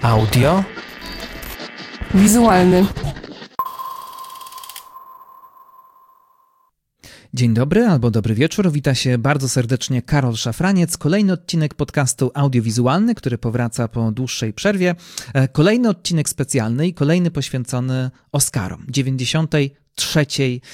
Audio. Wizualny. Dzień dobry albo dobry wieczór. Wita się bardzo serdecznie Karol Szafraniec. Kolejny odcinek podcastu audiowizualny, który powraca po dłuższej przerwie. Kolejny odcinek specjalny i kolejny poświęcony Oscarom. 93.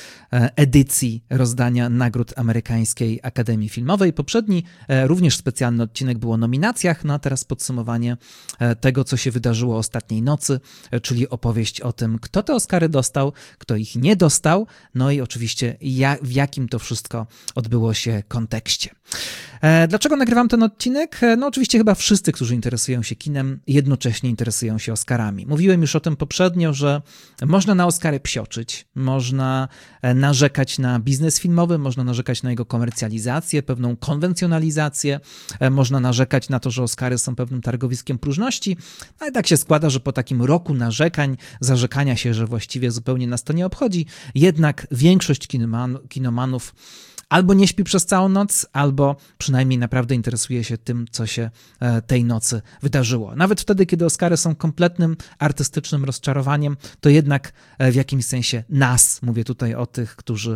edycji rozdania nagród Amerykańskiej Akademii Filmowej. Poprzedni, również specjalny odcinek był o nominacjach, no a teraz podsumowanie tego, co się wydarzyło ostatniej nocy, czyli opowieść o tym, kto te Oscary dostał, kto ich nie dostał, no i oczywiście w jakim to wszystko odbyło się kontekście. Dlaczego nagrywam ten odcinek? No oczywiście chyba wszyscy, którzy interesują się kinem, jednocześnie interesują się Oscarami. Mówiłem już o tym poprzednio, że można na Oscary psioczyć, można narzekać na biznes filmowy, można narzekać na jego komercjalizację, pewną konwencjonalizację, można narzekać na to, że Oscary są pewnym targowiskiem próżności, no i tak się składa, że po takim roku narzekań, zarzekania się, że właściwie zupełnie nas to nie obchodzi, jednak większość kinomanów albo nie śpi przez całą noc, albo przynajmniej naprawdę interesuje się tym, co się tej nocy wydarzyło. Nawet wtedy, kiedy Oscary są kompletnym artystycznym rozczarowaniem, to jednak w jakimś sensie nas, mówię tutaj o tych,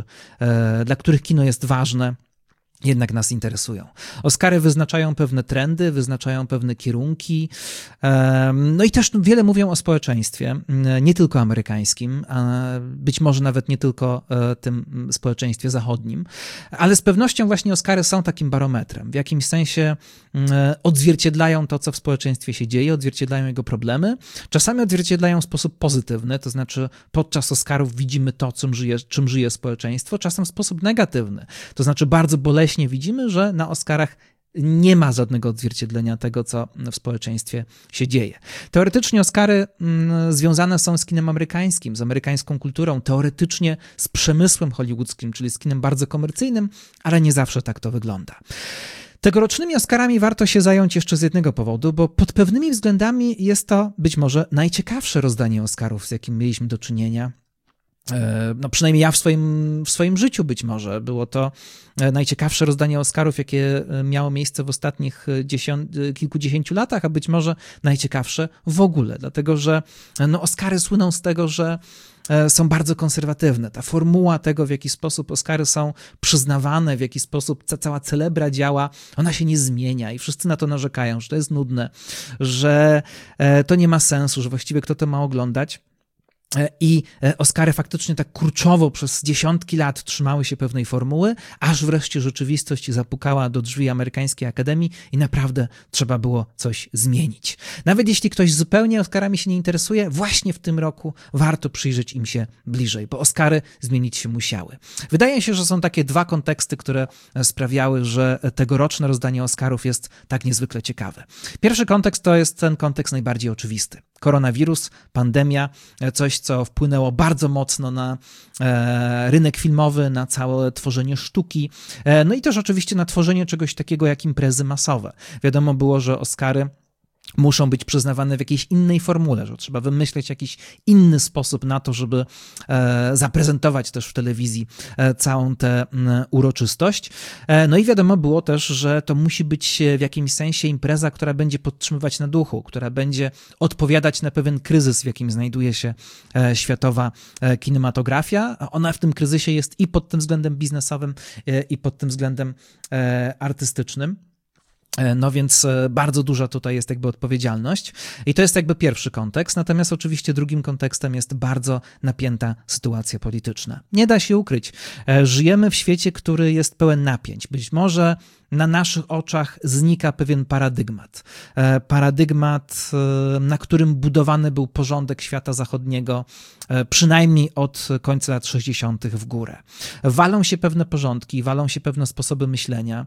dla których kino jest ważne, jednak nas interesują. Oscary wyznaczają pewne trendy, wyznaczają pewne kierunki, no i też wiele mówią o społeczeństwie, nie tylko amerykańskim, a być może nawet nie tylko tym społeczeństwie zachodnim, ale z pewnością właśnie Oscary są takim barometrem. W jakimś sensie odzwierciedlają to, co w społeczeństwie się dzieje, odzwierciedlają jego problemy, czasami odzwierciedlają w sposób pozytywny, to znaczy podczas Oscarów widzimy to, czym żyje społeczeństwo, czasem w sposób negatywny, to znaczy bardzo boleśnie widzimy, że na Oscarach nie ma żadnego odzwierciedlenia tego, co w społeczeństwie się dzieje. Teoretycznie Oscary związane są z kinem amerykańskim, z amerykańską kulturą, teoretycznie z przemysłem hollywoodzkim, czyli z kinem bardzo komercyjnym, ale nie zawsze tak to wygląda. Tegorocznymi Oscarami warto się zająć jeszcze z jednego powodu, bo pod pewnymi względami jest to być może najciekawsze rozdanie Oscarów, z jakim mieliśmy do czynienia. No przynajmniej ja w swoim życiu być może. Było to najciekawsze rozdanie Oscarów, jakie miało miejsce w ostatnich kilkudziesięciu latach, a być może najciekawsze w ogóle, dlatego że Oscary słyną z tego, że są bardzo konserwatywne. Ta formuła tego, w jaki sposób Oscary są przyznawane, w jaki sposób cała celebra działa, ona się nie zmienia i wszyscy na to narzekają, że to jest nudne, że to nie ma sensu, że właściwie kto to ma oglądać. I Oscary faktycznie tak kurczowo przez dziesiątki lat trzymały się pewnej formuły, aż wreszcie rzeczywistość zapukała do drzwi Amerykańskiej Akademii i naprawdę trzeba było coś zmienić. Nawet jeśli ktoś zupełnie Oscarami się nie interesuje, właśnie w tym roku warto przyjrzeć im się bliżej, bo Oscary zmienić się musiały. Wydaje się, że są takie dwa konteksty, które sprawiały, że tegoroczne rozdanie Oscarów jest tak niezwykle ciekawe. Pierwszy kontekst to jest ten kontekst najbardziej oczywisty. Koronawirus, pandemia, coś, co wpłynęło bardzo mocno na rynek filmowy, na całe tworzenie sztuki, no i też oczywiście na tworzenie czegoś takiego jak imprezy masowe. Wiadomo było, że Oscary muszą być przyznawane w jakiejś innej formule, że trzeba wymyśleć jakiś inny sposób na to, żeby zaprezentować też w telewizji całą tę uroczystość. No i wiadomo było też, że to musi być w jakimś sensie impreza, która będzie podtrzymywać na duchu, która będzie odpowiadać na pewien kryzys, w jakim znajduje się światowa kinematografia. Ona w tym kryzysie jest i pod tym względem biznesowym, i pod tym względem artystycznym. No więc bardzo duża tutaj jest jakby odpowiedzialność i to jest jakby pierwszy kontekst, natomiast oczywiście drugim kontekstem jest bardzo napięta sytuacja polityczna. Nie da się ukryć, żyjemy w świecie, który jest pełen napięć. Być może na naszych oczach znika pewien paradygmat, na którym budowany był porządek świata zachodniego, przynajmniej od końca lat 60. w górę. Walą się pewne porządki, walą się pewne sposoby myślenia.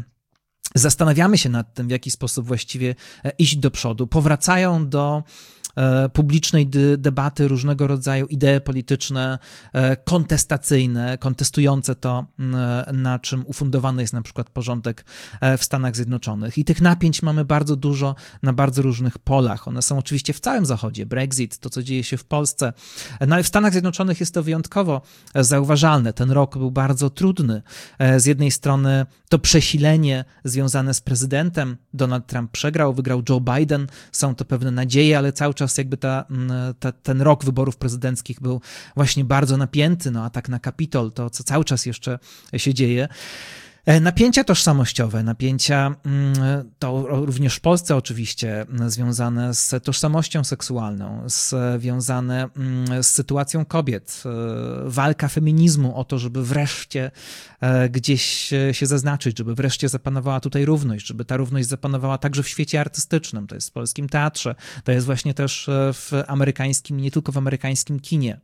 Zastanawiamy się nad tym, w jaki sposób właściwie iść do przodu. Powracają do publicznej debaty, różnego rodzaju idee polityczne, kontestacyjne, kontestujące to, na czym ufundowany jest na przykład porządek w Stanach Zjednoczonych. I tych napięć mamy bardzo dużo na bardzo różnych polach. One są oczywiście w całym Zachodzie. Brexit, to co dzieje się w Polsce. No ale w Stanach Zjednoczonych jest to wyjątkowo zauważalne. Ten rok był bardzo trudny. Z jednej strony to przesilenie związane z prezydentem. Donald Trump przegrał, wygrał Joe Biden. Są to pewne nadzieje, ale cały czas jakby ten rok wyborów prezydenckich był właśnie bardzo napięty. No, atak na Kapitol, to co cały czas jeszcze się dzieje. Napięcia tożsamościowe, napięcia to również w Polsce oczywiście związane z tożsamością seksualną, związane z sytuacją kobiet, walka feminizmu o to, żeby wreszcie gdzieś się zaznaczyć, żeby wreszcie zapanowała tutaj równość, żeby ta równość zapanowała także w świecie artystycznym, to jest w polskim teatrze, to jest właśnie też w amerykańskim, nie tylko w amerykańskim kinie.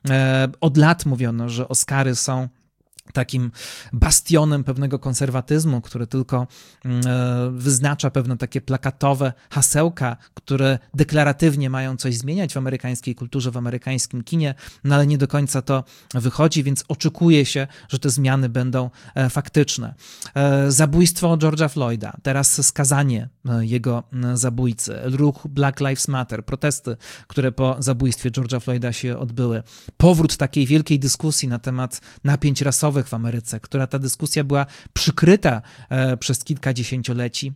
Od lat mówiono, że Oscary są takim bastionem pewnego konserwatyzmu, który tylko wyznacza pewne takie plakatowe hasełka, które deklaratywnie mają coś zmieniać w amerykańskiej kulturze, w amerykańskim kinie, no ale nie do końca to wychodzi, więc oczekuje się, że te zmiany będą faktyczne. Zabójstwo George'a Floyda, teraz skazanie jego zabójcy, ruch Black Lives Matter, protesty, które po zabójstwie George'a Floyda się odbyły, powrót takiej wielkiej dyskusji na temat napięć rasowych w Ameryce, która ta dyskusja była przykryta przez kilka dziesięcioleci,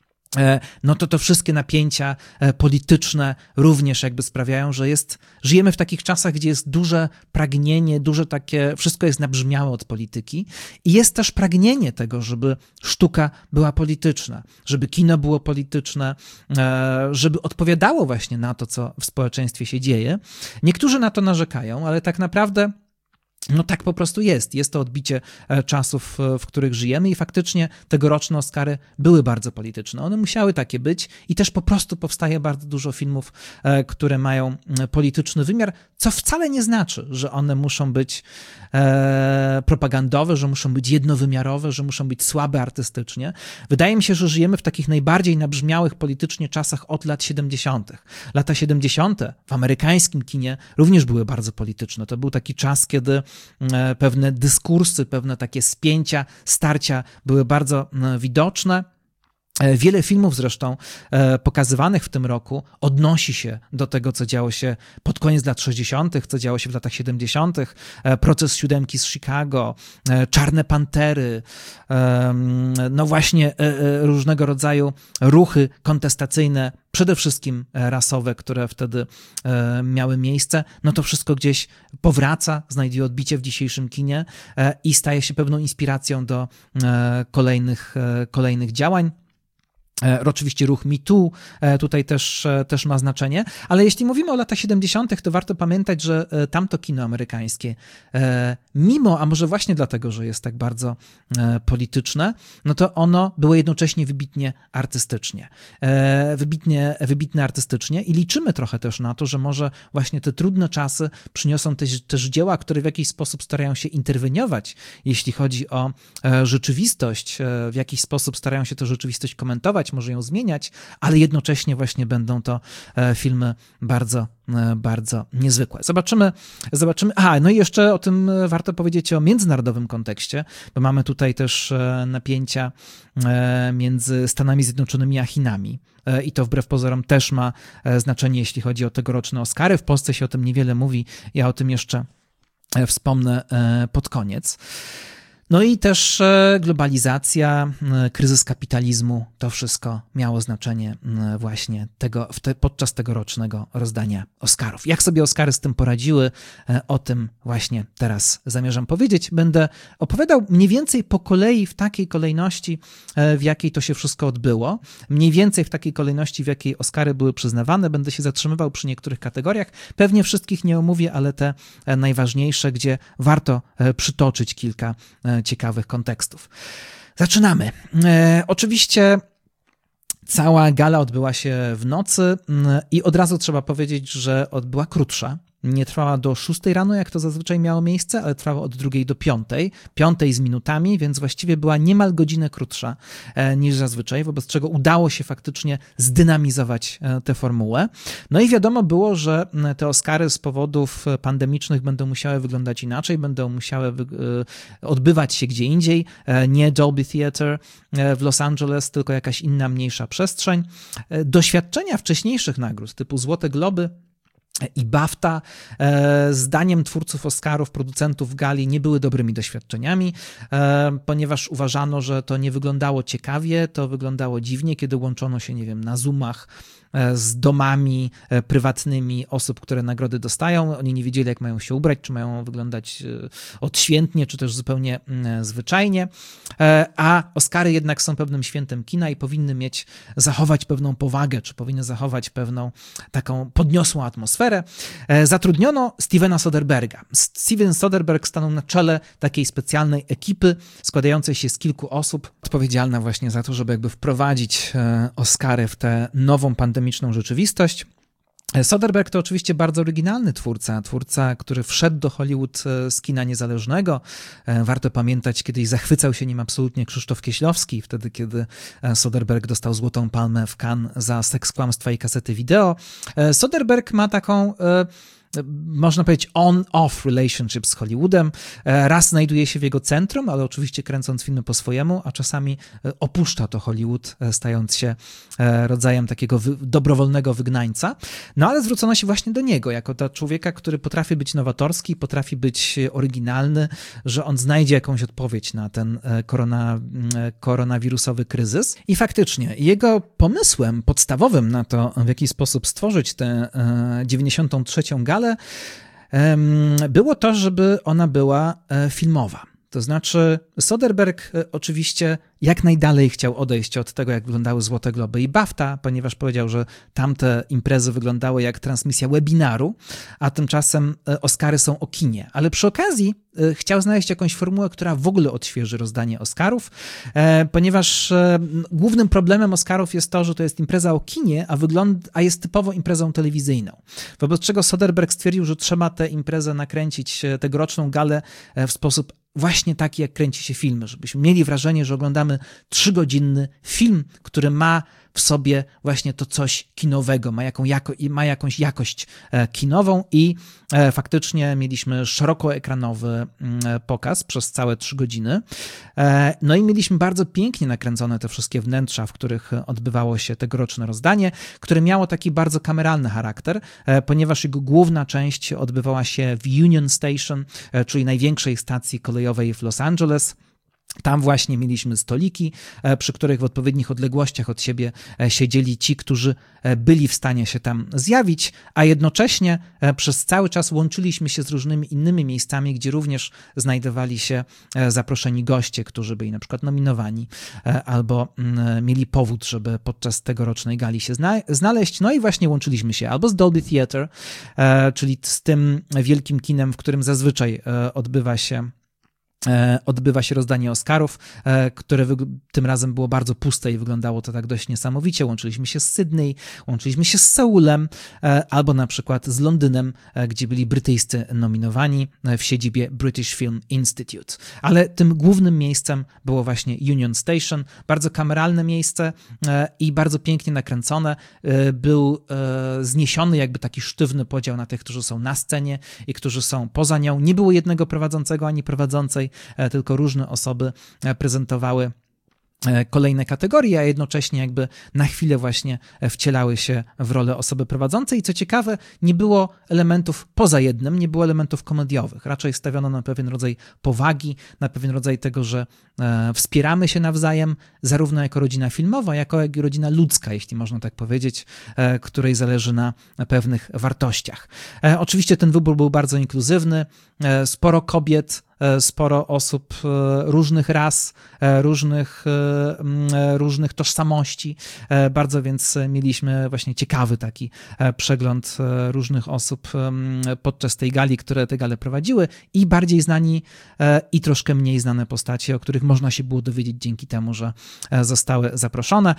no to wszystkie napięcia polityczne również jakby sprawiają, że żyjemy w takich czasach, gdzie jest duże pragnienie, duże takie, wszystko jest nabrzmiałe od polityki i jest też pragnienie tego, żeby sztuka była polityczna, żeby kino było polityczne, żeby odpowiadało właśnie na to, co w społeczeństwie się dzieje. Niektórzy na to narzekają, ale tak naprawdę no tak po prostu jest. Jest to odbicie czasów, w których żyjemy i faktycznie tegoroczne Oscary były bardzo polityczne. One musiały takie być i też po prostu powstaje bardzo dużo filmów, które mają polityczny wymiar, co wcale nie znaczy, że one muszą być propagandowe, że muszą być jednowymiarowe, że muszą być słabe artystycznie. Wydaje mi się, że żyjemy w takich najbardziej nabrzmiałych politycznie czasach od lat 70. Lata 70. w amerykańskim kinie również były bardzo polityczne. To był taki czas, kiedy pewne dyskursy, pewne takie spięcia, starcia były bardzo widoczne. Wiele filmów zresztą pokazywanych w tym roku odnosi się do tego, co działo się pod koniec lat 60., co działo się w latach 70., Proces Siódemki z Chicago, Czarne Pantery, no właśnie różnego rodzaju ruchy kontestacyjne, przede wszystkim rasowe, które wtedy miały miejsce, no to wszystko gdzieś powraca, znajduje odbicie w dzisiejszym kinie i staje się pewną inspiracją do kolejnych działań. Oczywiście ruch Me Too tutaj też ma znaczenie, ale jeśli mówimy o latach 70., to warto pamiętać, że tamto kino amerykańskie, mimo, a może właśnie dlatego, że jest tak bardzo polityczne, no to ono było jednocześnie wybitnie artystycznie. Wybitne artystycznie i liczymy trochę też na to, że może właśnie te trudne czasy przyniosą też dzieła, które w jakiś sposób starają się interweniować, jeśli chodzi o rzeczywistość, w jakiś sposób starają się tę rzeczywistość komentować, może ją zmieniać, ale jednocześnie właśnie będą to filmy bardzo, bardzo niezwykłe. Zobaczymy. No i jeszcze o tym warto powiedzieć o międzynarodowym kontekście, bo mamy tutaj też napięcia między Stanami Zjednoczonymi a Chinami. I to wbrew pozorom też ma znaczenie, jeśli chodzi o tegoroczne Oscary. W Polsce się o tym niewiele mówi, ja o tym jeszcze wspomnę pod koniec. No i też globalizacja, kryzys kapitalizmu, to wszystko miało znaczenie właśnie podczas tegorocznego rozdania Oscarów. Jak sobie Oscary z tym poradziły, o tym właśnie teraz zamierzam powiedzieć. Będę opowiadał mniej więcej po kolei w takiej kolejności, w jakiej to się wszystko odbyło. Mniej więcej w takiej kolejności, w jakiej Oscary były przyznawane. Będę się zatrzymywał przy niektórych kategoriach. Pewnie wszystkich nie omówię, ale te najważniejsze, gdzie warto przytoczyć kilka ciekawych kontekstów. Zaczynamy. Oczywiście cała gala odbyła się w nocy i od razu trzeba powiedzieć, że była krótsza nie trwała do 6 rano, jak to zazwyczaj miało miejsce, ale trwała od 2 do 5, 5 z minutami, więc właściwie była niemal godzinę krótsza niż zazwyczaj, wobec czego udało się faktycznie zdynamizować tę formułę. No i wiadomo było, że te Oscary z powodów pandemicznych będą musiały wyglądać inaczej, będą musiały odbywać się gdzie indziej, nie Dolby Theatre w Los Angeles, tylko jakaś inna, mniejsza przestrzeń. Doświadczenia wcześniejszych nagród, typu Złote Globy i BAFTA, zdaniem twórców Oscarów, producentów gali, nie były dobrymi doświadczeniami, ponieważ uważano, że to nie wyglądało ciekawie, to wyglądało dziwnie, kiedy łączono się, nie wiem, na Zoomach z domami prywatnymi osób, które nagrody dostają. Oni nie wiedzieli, jak mają się ubrać, czy mają wyglądać odświętnie, czy też zupełnie zwyczajnie. A Oscary jednak są pewnym świętem kina i powinny zachować pewną powagę, czy powinny zachować pewną taką podniosłą atmosferę. Zatrudniono Stevena Soderberga. Steven Soderbergh stanął na czele takiej specjalnej ekipy składającej się z kilku osób, odpowiedzialna właśnie za to, żeby jakby wprowadzić Oscary w tę nową pandemiczną rzeczywistość. Soderbergh to oczywiście bardzo oryginalny twórca, który wszedł do Hollywood z kina niezależnego. Warto pamiętać, kiedyś zachwycał się nim absolutnie Krzysztof Kieślowski, wtedy kiedy Soderbergh dostał Złotą Palmę w Cannes za Seks, kłamstwa i kasety wideo. Soderbergh ma taką, można powiedzieć, on-off relationship z Hollywoodem. Raz znajduje się w jego centrum, ale oczywiście kręcąc filmy po swojemu, a czasami opuszcza to Hollywood, stając się rodzajem takiego dobrowolnego wygnańca. No ale zwrócono się właśnie do niego, jako do człowieka, który potrafi być nowatorski, potrafi być oryginalny, że on znajdzie jakąś odpowiedź na ten koronawirusowy kryzys. I faktycznie jego pomysłem podstawowym na to, w jaki sposób stworzyć tę 93. galę, było to, żeby ona była filmowa. To znaczy Soderbergh oczywiście jak najdalej chciał odejść od tego, jak wyglądały Złote Globy i BAFTA, ponieważ powiedział, że tamte imprezy wyglądały jak transmisja webinaru, a tymczasem Oscary są o kinie. Ale przy okazji chciał znaleźć jakąś formułę, która w ogóle odświeży rozdanie Oscarów, ponieważ głównym problemem Oscarów jest to, że to jest impreza o kinie, a jest typowo imprezą telewizyjną. Wobec czego Soderbergh stwierdził, że trzeba tę imprezę nakręcić, tegoroczną galę w sposób właśnie taki, jak kręci się filmy, żebyśmy mieli wrażenie, że oglądamy 3-godzinny film, który ma w sobie właśnie to coś kinowego, ma jakąś jakość kinową i faktycznie mieliśmy szerokoekranowy pokaz przez całe 3 godziny. No i mieliśmy bardzo pięknie nakręcone te wszystkie wnętrza, w których odbywało się tegoroczne rozdanie, które miało taki bardzo kameralny charakter, ponieważ jego główna część odbywała się w Union Station, czyli największej stacji kolejowej w Los Angeles. Tam właśnie mieliśmy stoliki, przy których w odpowiednich odległościach od siebie siedzieli ci, którzy byli w stanie się tam zjawić, a jednocześnie przez cały czas łączyliśmy się z różnymi innymi miejscami, gdzie również znajdowali się zaproszeni goście, którzy byli na przykład nominowani albo mieli powód, żeby podczas tegorocznej gali się znaleźć. No i właśnie łączyliśmy się albo z Dolby Theatre, czyli z tym wielkim kinem, w którym zazwyczaj odbywa się rozdanie Oscarów, które tym razem było bardzo puste i wyglądało to tak dość niesamowicie. Łączyliśmy się z Sydney, łączyliśmy się z Seulem, albo na przykład z Londynem, gdzie byli brytyjscy nominowani w siedzibie British Film Institute. Ale tym głównym miejscem było właśnie Union Station, bardzo kameralne miejsce i bardzo pięknie nakręcone. Był zniesiony jakby taki sztywny podział na tych, którzy są na scenie i którzy są poza nią. Nie było jednego prowadzącego ani prowadzącej, tylko różne osoby prezentowały kolejne kategorie, a jednocześnie jakby na chwilę właśnie wcielały się w rolę osoby prowadzącej. I co ciekawe, nie było elementów poza jednym, nie było elementów komediowych. Raczej stawiono na pewien rodzaj powagi, na pewien rodzaj tego, że wspieramy się nawzajem, zarówno jako rodzina filmowa, jak i rodzina ludzka, jeśli można tak powiedzieć, której zależy na pewnych wartościach. Oczywiście ten wybór był bardzo inkluzywny, sporo kobiet sporo osób różnych ras, różnych tożsamości. Bardzo więc mieliśmy właśnie ciekawy taki przegląd różnych osób podczas tej gali, które tę galę prowadziły i bardziej znani i troszkę mniej znane postacie, o których można się było dowiedzieć dzięki temu, że zostały zaproszone.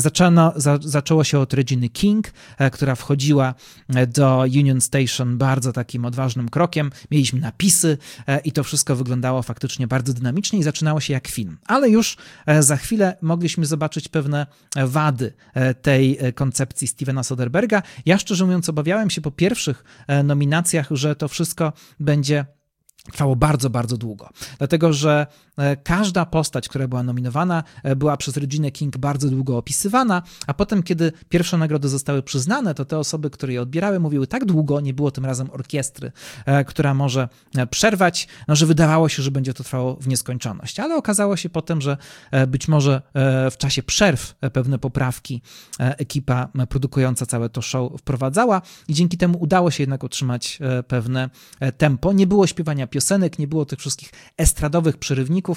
Zaczęło się od Reginy King, która wchodziła do Union Station bardzo takim odważnym krokiem. Mieliśmy napisy i to wszystko wyglądało faktycznie bardzo dynamicznie i zaczynało się jak film. Ale już za chwilę mogliśmy zobaczyć pewne wady tej koncepcji Stevena Soderbergha. Ja szczerze mówiąc obawiałem się po pierwszych nominacjach, że to wszystko będzie trwało bardzo, bardzo długo, dlatego że każda postać, która była nominowana, była przez Reginę King bardzo długo opisywana, a potem, kiedy pierwsze nagrody zostały przyznane, to te osoby, które je odbierały, mówiły tak długo, nie było tym razem orkiestry, która może przerwać, że wydawało się, że będzie to trwało w nieskończoność, ale okazało się potem, że być może w czasie przerw pewne poprawki ekipa produkująca całe to show wprowadzała i dzięki temu udało się jednak utrzymać pewne tempo. Nie było śpiewania piosenek, nie było tych wszystkich estradowych przerywników,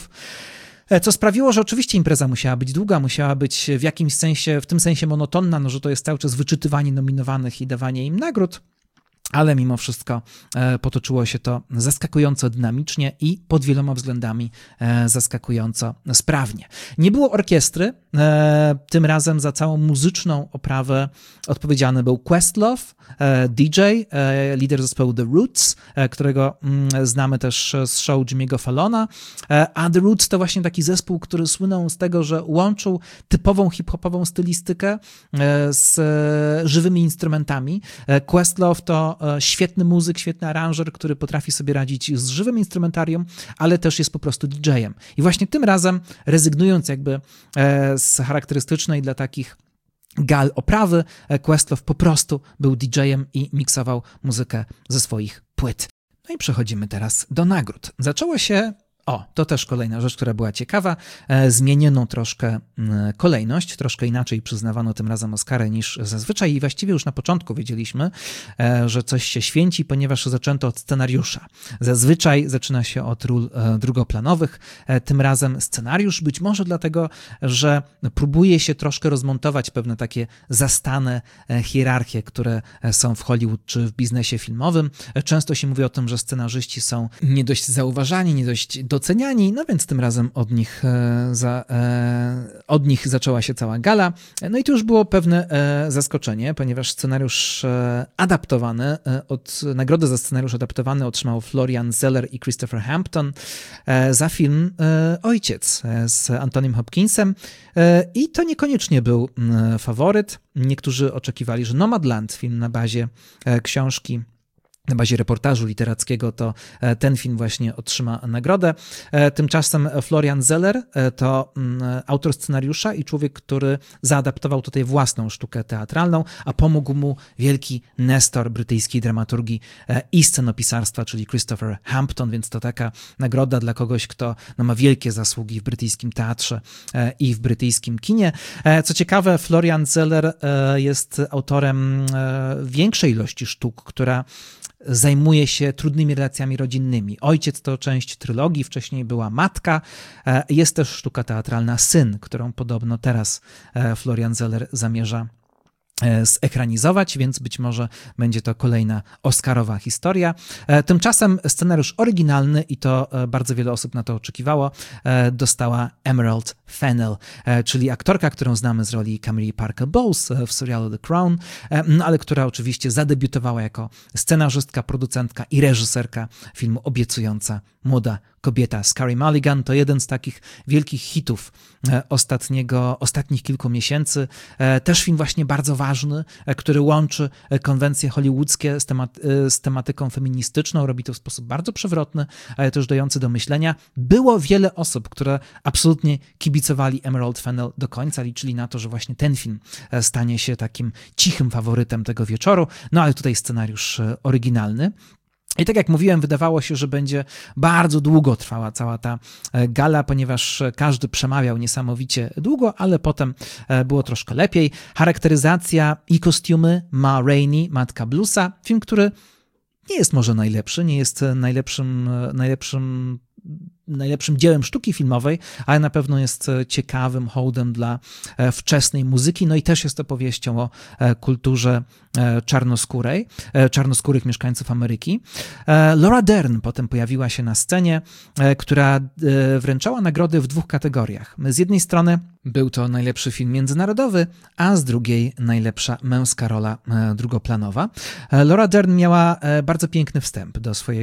co sprawiło, że oczywiście impreza musiała być długa, musiała być w jakimś sensie, w tym sensie monotonna, że to jest cały czas wyczytywanie nominowanych i dawanie im nagród, ale mimo wszystko potoczyło się to zaskakująco dynamicznie i pod wieloma względami zaskakująco sprawnie. Nie było orkiestry, tym razem za całą muzyczną oprawę odpowiedzialny był Questlove, DJ, lider zespołu The Roots, którego znamy też z show Jimmy'ego Fallona, a The Roots to właśnie taki zespół, który słynął z tego, że łączył typową hip-hopową stylistykę z żywymi instrumentami. Questlove to świetny muzyk, świetny aranżer, który potrafi sobie radzić z żywym instrumentarium, ale też jest po prostu DJ-em. I właśnie tym razem, rezygnując jakby z charakterystycznej dla takich gal oprawy, Questlove po prostu był DJ-em i miksował muzykę ze swoich płyt. No i przechodzimy teraz do nagród. Zaczęło się... to też kolejna rzecz, która była ciekawa. Zmieniono troszkę kolejność, troszkę inaczej przyznawano tym razem Oscary niż zazwyczaj i właściwie już na początku wiedzieliśmy, że coś się święci, ponieważ zaczęto od scenariusza. Zazwyczaj zaczyna się od ról drugoplanowych, tym razem scenariusz, być może dlatego, że próbuje się troszkę rozmontować pewne takie zastane hierarchie, które są w Hollywood czy w biznesie filmowym. Często się mówi o tym, że scenarzyści są nie dość zauważani, nie dość doceniani, no więc tym razem od nich zaczęła się cała gala. No i to już było pewne zaskoczenie, ponieważ scenariusz adaptowany, nagrodę za scenariusz adaptowany otrzymał Florian Zeller i Christopher Hampton za film Ojciec z Anthonym Hopkinsem i to niekoniecznie był faworyt. Niektórzy oczekiwali, że Nomadland, film na bazie książki, na bazie reportażu literackiego, to ten film właśnie otrzyma nagrodę. Tymczasem Florian Zeller to autor scenariusza i człowiek, który zaadaptował tutaj własną sztukę teatralną, a pomógł mu wielki nestor brytyjskiej dramaturgii i scenopisarstwa, czyli Christopher Hampton, więc to taka nagroda dla kogoś, kto ma wielkie zasługi w brytyjskim teatrze i w brytyjskim kinie. Co ciekawe, Florian Zeller jest autorem większej ilości sztuk, która zajmuje się trudnymi relacjami rodzinnymi. Ojciec to część trylogii, wcześniej była Matka. Jest też sztuka teatralna Syn, którą podobno teraz Florian Zeller zamierza zekranizować, więc być może będzie to kolejna oscarowa historia. Tymczasem scenariusz oryginalny, i to bardzo wiele osób na to oczekiwało, dostała Emerald Fennell, czyli aktorka, którą znamy z roli Camille Parker Bowles w serialu The Crown, ale która oczywiście zadebiutowała jako scenarzystka, producentka i reżyserka filmu Obiecująca młoda kobieta. Carey Mulligan to jeden z takich wielkich hitów ostatnich kilku miesięcy. Też film właśnie bardzo ważny, który łączy konwencje hollywoodzkie z tematyką feministyczną. Robi to w sposób bardzo przewrotny, ale też dający do myślenia. Było wiele osób, które absolutnie kibicowali Emerald Fennell do końca, liczyli na to, że właśnie ten film stanie się takim cichym faworytem tego wieczoru. No ale tutaj scenariusz oryginalny. I tak jak mówiłem, wydawało się, że będzie bardzo długo trwała cała ta gala, ponieważ każdy przemawiał niesamowicie długo, ale potem było troszkę lepiej. Charakteryzacja i kostiumy Ma Rainey, matka Bluesa. Film, który nie jest może najlepszy, nie jest najlepszym najlepszym dziełem sztuki filmowej, ale na pewno jest ciekawym hołdem dla wczesnej muzyki, no i też jest opowieścią o kulturze czarnoskórych mieszkańców Ameryki. Laura Dern potem pojawiła się na scenie, która wręczała nagrody w 2 kategoriach. Z jednej strony był to najlepszy film międzynarodowy, a z drugiej najlepsza męska rola drugoplanowa. Laura Dern miała bardzo piękny wstęp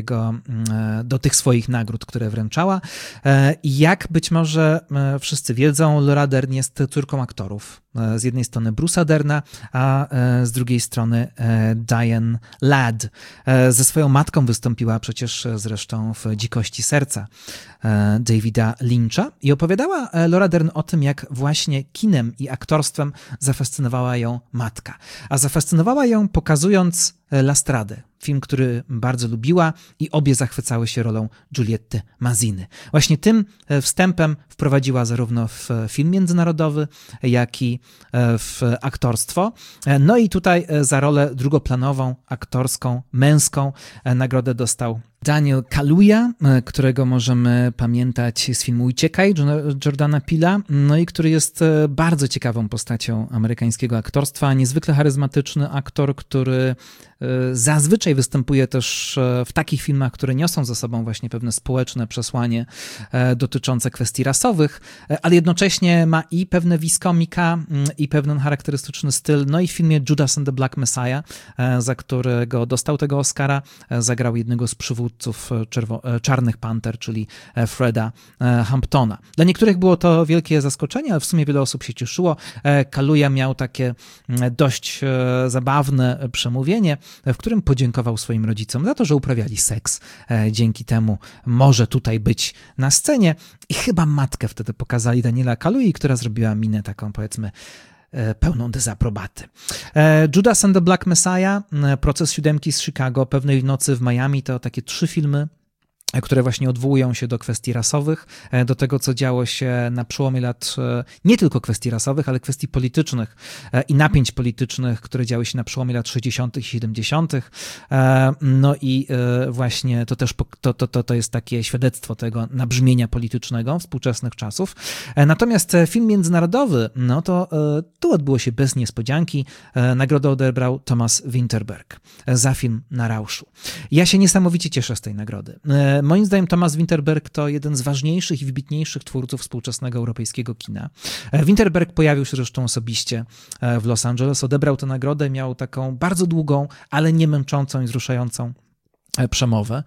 do tych swoich nagród, które wręczała. I jak być może wszyscy wiedzą, Laura Dern jest córką aktorów. Z jednej strony Bruce'a Derna, a z drugiej strony Diane Ladd. Ze swoją matką wystąpiła przecież zresztą w Dzikości serca Davida Lyncha i opowiadała Laura Dern o tym, jak właśnie kinem i aktorstwem zafascynowała ją matka. A zafascynowała ją pokazując La Stradę, film, który bardzo lubiła i obie zachwycały się rolą Giulietty Mazziny. Właśnie tym wstępem wprowadziła zarówno w film międzynarodowy, jak i w aktorstwo. No i tutaj za rolę drugoplanową, aktorską, męską nagrodę dostał Daniel Kaluuya, którego możemy pamiętać z filmu Uciekaj Jordana Peela, no i który jest bardzo ciekawą postacią amerykańskiego aktorstwa, niezwykle charyzmatyczny aktor, który zazwyczaj występuje też w takich filmach, które niosą ze sobą właśnie pewne społeczne przesłanie dotyczące kwestii rasowych, ale jednocześnie ma i pewne vis komika, i pewien charakterystyczny styl. No i w filmie Judas and the Black Messiah, za którego dostał tego Oscara, zagrał jednego z przywódców Czarnych Panter, czyli Freda Hamptona. Dla niektórych było to wielkie zaskoczenie, ale w sumie wiele osób się cieszyło. Kaluuya miał takie dość zabawne przemówienie, w którym podziękował swoim rodzicom za to, że uprawiali seks. Dzięki temu może tutaj być na scenie i chyba matkę wtedy pokazali Daniela Kalui, która zrobiła minę taką, powiedzmy, pełną dezaprobaty. Judas and the Black Messiah, Proces siódemki z Chicago, Pewnej nocy w Miami, to takie 3 filmy, które właśnie odwołują się do kwestii rasowych, do tego, co działo się na przełomie lat, nie tylko kwestii rasowych, ale kwestii politycznych i napięć politycznych, które działy się na przełomie lat 60. i 70. No i właśnie to też to jest takie świadectwo tego nabrzmienia politycznego współczesnych czasów. Natomiast film międzynarodowy, no to tu odbyło się bez niespodzianki. Nagrodę odebrał Thomas Vinterberg za film Na rauszu. Ja się niesamowicie cieszę z tej nagrody. Moim zdaniem Thomas Vinterberg to jeden z ważniejszych i wybitniejszych twórców współczesnego europejskiego kina. Vinterberg pojawił się zresztą osobiście w Los Angeles, odebrał tę nagrodę, miał taką bardzo długą, ale nie męczącą i wzruszającą przemowę.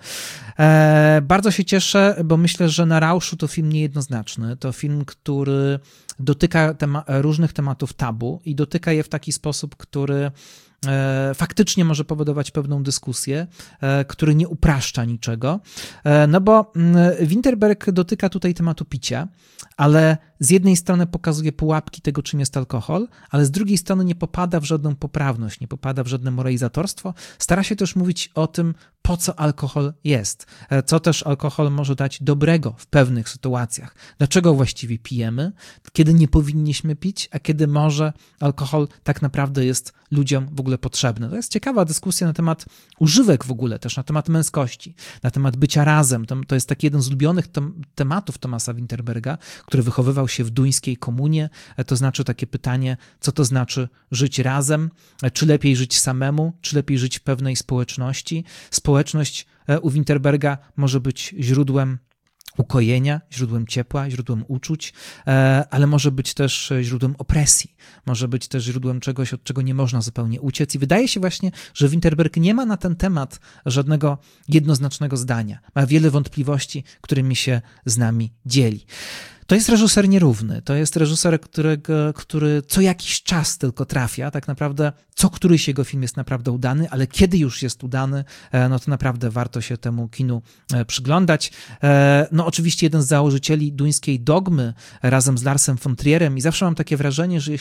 Bardzo się cieszę, bo myślę, że Na rauszu to film niejednoznaczny. To film, który dotyka różnych tematów tabu i dotyka je w taki sposób, który faktycznie może powodować pewną dyskusję, który nie upraszcza niczego, no bo Vinterberg dotyka tutaj tematu picia, ale z jednej strony pokazuje pułapki tego, czym jest alkohol, ale z drugiej strony nie popada w żadną poprawność, nie popada w żadne moralizatorstwo. Stara się też mówić o tym, po co alkohol jest, co też alkohol może dać dobrego w pewnych sytuacjach. Dlaczego właściwie pijemy, kiedy nie powinniśmy pić, a kiedy może alkohol tak naprawdę jest ludziom w ogóle potrzebny. To jest ciekawa dyskusja na temat używek w ogóle, też na temat męskości, na temat bycia razem. To jest taki jeden z ulubionych tematów Thomasa Vinterberga, który wychowywał się w duńskiej komunie. To znaczy takie pytanie, co to znaczy żyć razem, czy lepiej żyć samemu, czy lepiej żyć w pewnej społeczności. Społeczność u Vinterberga może być źródłem ukojenia, źródłem ciepła, źródłem uczuć, ale może być też źródłem opresji, może być też źródłem czegoś, od czego nie można zupełnie uciec i wydaje się właśnie, że Vinterberg nie ma na ten temat żadnego jednoznacznego zdania. Ma wiele wątpliwości, którymi się z nami dzieli. To jest reżyser nierówny, to jest reżyser, który co jakiś czas tylko trafia, tak naprawdę co któryś jego film jest naprawdę udany, ale kiedy już jest udany, no to naprawdę warto się temu kinu przyglądać. No oczywiście jeden z założycieli duńskiej Dogmy razem z Larsem von Trierem i zawsze mam takie wrażenie, że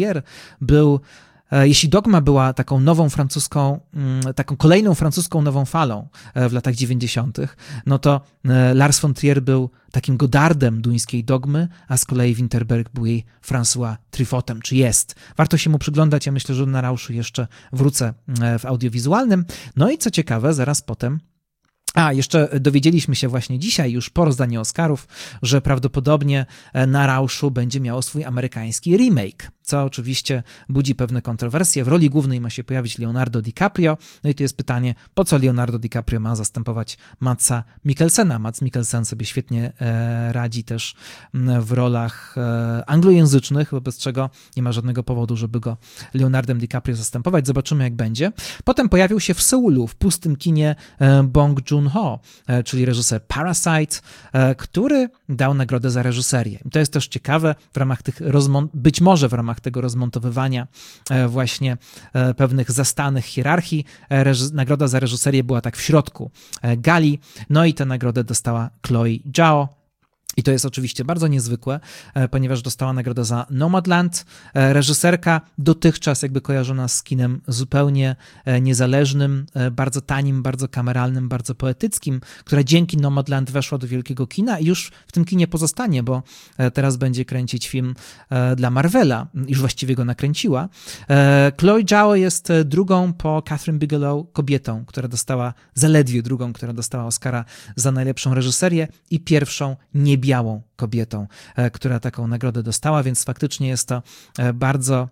jeśli Dogma była taką nową francuską, taką kolejną francuską nową falą w latach 90., no to Lars von Trier był takim Godardem duńskiej Dogmy, a z kolei Vinterberg był jej François Truffautem, czy jest. Warto się mu przyglądać, ja myślę, że na rauszu jeszcze wrócę w audiowizualnym. No i co ciekawe, zaraz potem Jeszcze dowiedzieliśmy się właśnie dzisiaj, już po rozdaniu Oscarów, że prawdopodobnie Na Rauszu będzie miało swój amerykański remake, co oczywiście budzi pewne kontrowersje. W roli głównej ma się pojawić Leonardo DiCaprio. No i tu jest pytanie, po co Leonardo DiCaprio ma zastępować Madsa Mikkelsena? Mads Mikkelsen sobie świetnie radzi też w rolach anglojęzycznych, wobec czego nie ma żadnego powodu, żeby go Leonardem DiCaprio zastępować. Zobaczymy, jak będzie. Potem pojawił się w Seulu, w pustym kinie Bong Joon-ho, czyli reżyser Parasite, który dał nagrodę za reżyserię. I to jest też ciekawe, w ramach tych być może w ramach tego rozmontowywania właśnie pewnych zastanych hierarchii. Nagroda za reżyserię była tak w środku gali, no i tę nagrodę dostała Chloe Zhao. I to jest oczywiście bardzo niezwykłe, ponieważ dostała nagrodę za Nomadland. Reżyserka dotychczas jakby kojarzona z kinem zupełnie niezależnym, bardzo tanim, bardzo kameralnym, bardzo poetyckim, która dzięki Nomadland weszła do wielkiego kina i już w tym kinie pozostanie, bo teraz będzie kręcić film dla Marvela. Już właściwie go nakręciła. Chloe Zhao jest drugą po Catherine Bigelow kobietą, zaledwie drugą, która dostała Oscara za najlepszą reżyserię i pierwszą niebiałą kobietą, która taką nagrodę dostała, więc faktycznie jest to bardzo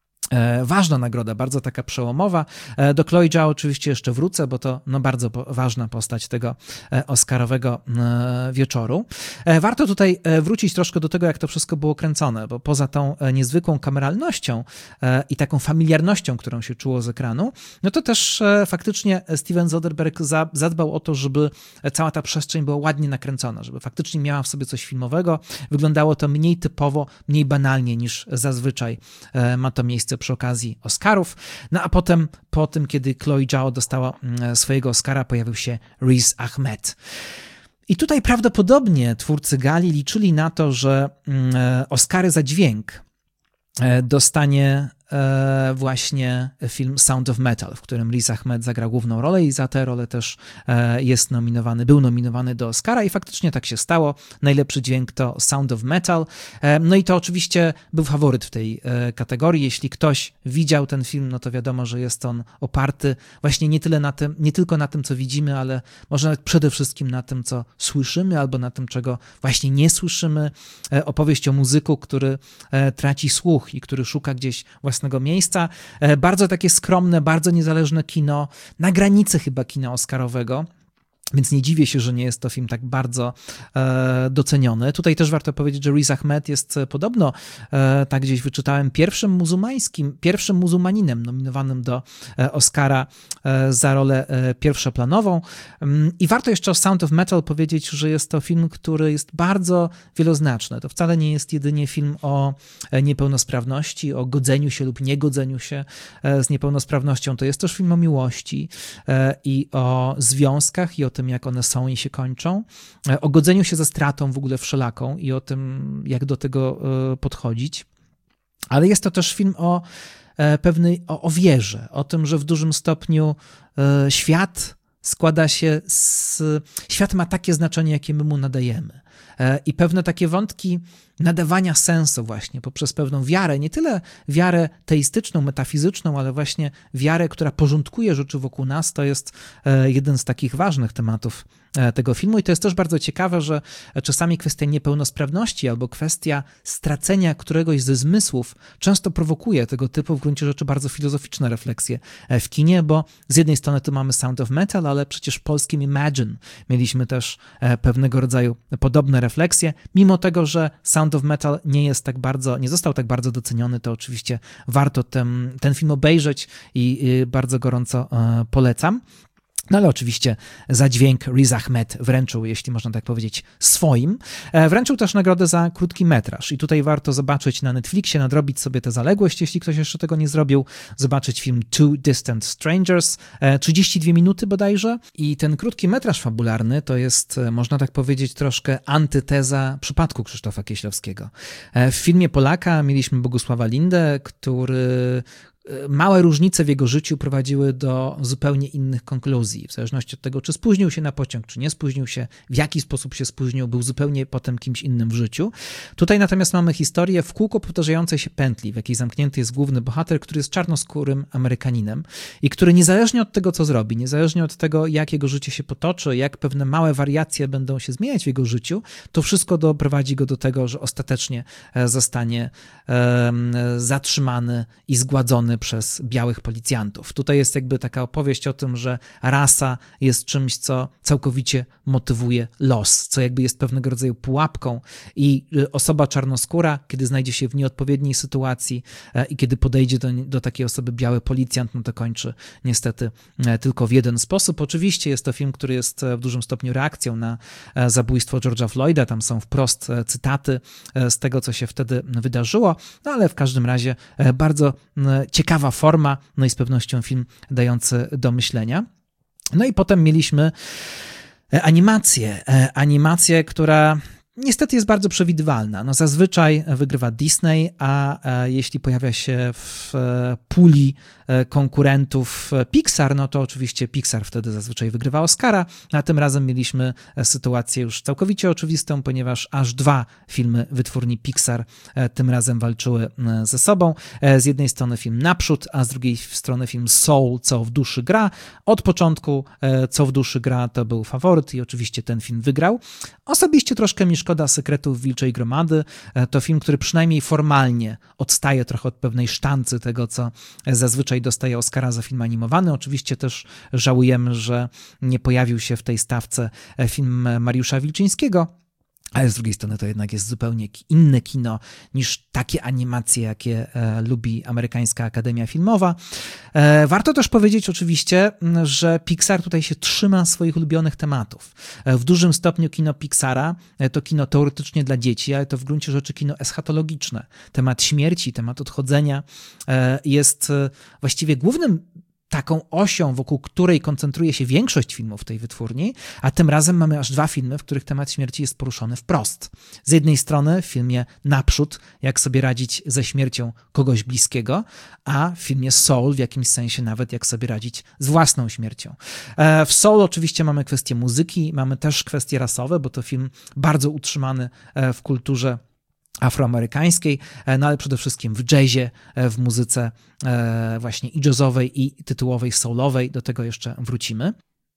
ważna nagroda, bardzo taka przełomowa. Do Chloe Zhao oczywiście jeszcze wrócę, bo to bardzo ważna postać tego oscarowego wieczoru. Warto tutaj wrócić troszkę do tego, jak to wszystko było kręcone, bo poza tą niezwykłą kameralnością i taką familiarnością, którą się czuło z ekranu, no to też faktycznie Steven Soderbergh zadbał o to, żeby cała ta przestrzeń była ładnie nakręcona, żeby faktycznie miała w sobie coś filmowego. Wyglądało to mniej typowo, mniej banalnie niż zazwyczaj ma to miejsce przy okazji Oscarów. No a potem, po tym, kiedy Chloe Zhao dostała swojego Oscara, pojawił się Riz Ahmed. I tutaj prawdopodobnie twórcy gali liczyli na to, że Oscary za dźwięk dostanie właśnie film Sound of Metal, w którym Riz Ahmed zagrał główną rolę i za tę rolę też był nominowany do Oscara i faktycznie tak się stało. Najlepszy dźwięk to Sound of Metal. No i to oczywiście był faworyt w tej kategorii. Jeśli ktoś widział ten film, no to wiadomo, że jest on oparty właśnie nie tylko na tym, co widzimy, ale może nawet przede wszystkim na tym, co słyszymy, albo na tym, czego właśnie nie słyszymy. Opowieść o muzyku, który traci słuch i który szuka gdzieś własnego miejsca. Bardzo takie skromne, bardzo niezależne kino, na granicy chyba kina oscarowego. Więc nie dziwię się, że nie jest to film tak bardzo doceniony. Tutaj też warto powiedzieć, że Riz Ahmed jest podobno, tak gdzieś wyczytałem, pierwszym muzułmaninem nominowanym do Oscara za rolę pierwszoplanową. I warto jeszcze o Sound of Metal powiedzieć, że jest to film, który jest bardzo wieloznaczny. To wcale nie jest jedynie film o niepełnosprawności, o godzeniu się lub niegodzeniu się z niepełnosprawnością. To jest też film o miłości i o związkach i o tym, jak one są i się kończą, o godzeniu się ze stratą w ogóle wszelaką i o tym, jak do tego podchodzić. Ale jest to też film o wierze, o tym, że w dużym stopniu świat świat ma takie znaczenie, jakie my mu nadajemy. I pewne takie wątki nadawania sensu właśnie poprzez pewną wiarę, nie tyle wiarę teistyczną, metafizyczną, ale właśnie wiarę, która porządkuje rzeczy wokół nas, to jest jeden z takich ważnych tematów tego filmu i to jest też bardzo ciekawe, że czasami kwestia niepełnosprawności albo kwestia stracenia któregoś ze zmysłów często prowokuje tego typu w gruncie rzeczy bardzo filozoficzne refleksje w kinie, bo z jednej strony tu mamy Sound of Metal, ale przecież w polskim Imagine mieliśmy też pewnego rodzaju podobne refleksje. Mimo tego, że Sound of Metal nie został tak bardzo doceniony, to oczywiście warto ten film obejrzeć i bardzo gorąco polecam. No ale oczywiście za dźwięk Riz Ahmed wręczył, jeśli można tak powiedzieć, swoim. Wręczył też nagrodę za krótki metraż i tutaj warto zobaczyć na Netflixie, nadrobić sobie tę zaległość, jeśli ktoś jeszcze tego nie zrobił, zobaczyć film Two Distant Strangers, 32 minuty bodajże i ten krótki metraż fabularny to jest, można tak powiedzieć, troszkę antyteza Przypadku Krzysztofa Kieślowskiego. W filmie Polaka mieliśmy Bogusława Lindę, który małe różnice w jego życiu prowadziły do zupełnie innych konkluzji. W zależności od tego, czy spóźnił się na pociąg, czy nie spóźnił się, w jaki sposób się spóźnił, był zupełnie potem kimś innym w życiu. Tutaj natomiast mamy historię w kółko powtarzającej się pętli, w jakiej zamknięty jest główny bohater, który jest czarnoskórym Amerykaninem i który niezależnie od tego, co zrobi, niezależnie od tego, jak jego życie się potoczy, jak pewne małe wariacje będą się zmieniać w jego życiu, to wszystko doprowadzi go do tego, że ostatecznie zostanie zatrzymany i zgładzony przez białych policjantów. Tutaj jest jakby taka opowieść o tym, że rasa jest czymś, co całkowicie motywuje los, co jakby jest pewnego rodzaju pułapką i osoba czarnoskóra, kiedy znajdzie się w nieodpowiedniej sytuacji i kiedy podejdzie do takiej osoby biały policjant, no to kończy niestety tylko w jeden sposób. Oczywiście jest to film, który jest w dużym stopniu reakcją na zabójstwo George'a Floyda, tam są wprost cytaty z tego, co się wtedy wydarzyło, no ale w każdym razie bardzo ciekawa forma, no i z pewnością film dający do myślenia. No i potem mieliśmy animację, która niestety jest bardzo przewidywalna. No zazwyczaj wygrywa Disney, a jeśli pojawia się w puli konkurentów Pixar, no to oczywiście Pixar wtedy zazwyczaj wygrywa Oscara, a tym razem mieliśmy sytuację już całkowicie oczywistą, ponieważ aż 2 filmy wytwórni Pixar tym razem walczyły ze sobą. Z jednej strony film Naprzód, a z drugiej strony film Soul, Co w duszy gra. Od początku Co w duszy gra to był faworyt i oczywiście ten film wygrał. Osobiście troszkę mi szkoda Sekretów Wilczej Gromady. To film, który przynajmniej formalnie odstaje trochę od pewnej sztancy tego, co zazwyczaj dostaje Oscara za film animowany. Oczywiście też żałujemy, że nie pojawił się w tej stawce film Mariusza Wilczyńskiego, ale z drugiej strony to jednak jest zupełnie inne kino niż takie animacje, jakie lubi Amerykańska Akademia Filmowa. Warto też powiedzieć oczywiście, że Pixar tutaj się trzyma swoich ulubionych tematów. W dużym stopniu kino Pixara to kino teoretycznie dla dzieci, ale to w gruncie rzeczy kino eschatologiczne. Temat śmierci, temat odchodzenia jest właściwie głównym taką osią, wokół której koncentruje się większość filmów tej wytwórni, a tym razem mamy aż 2 filmy, w których temat śmierci jest poruszony wprost. Z jednej strony w filmie Naprzód, jak sobie radzić ze śmiercią kogoś bliskiego, a w filmie Soul w jakimś sensie nawet jak sobie radzić z własną śmiercią. W Soul oczywiście mamy kwestie muzyki, mamy też kwestie rasowe, bo to film bardzo utrzymany w kulturze afroamerykańskiej, no ale przede wszystkim w jazzie, w muzyce właśnie i jazzowej, i tytułowej soulowej, do tego jeszcze wrócimy.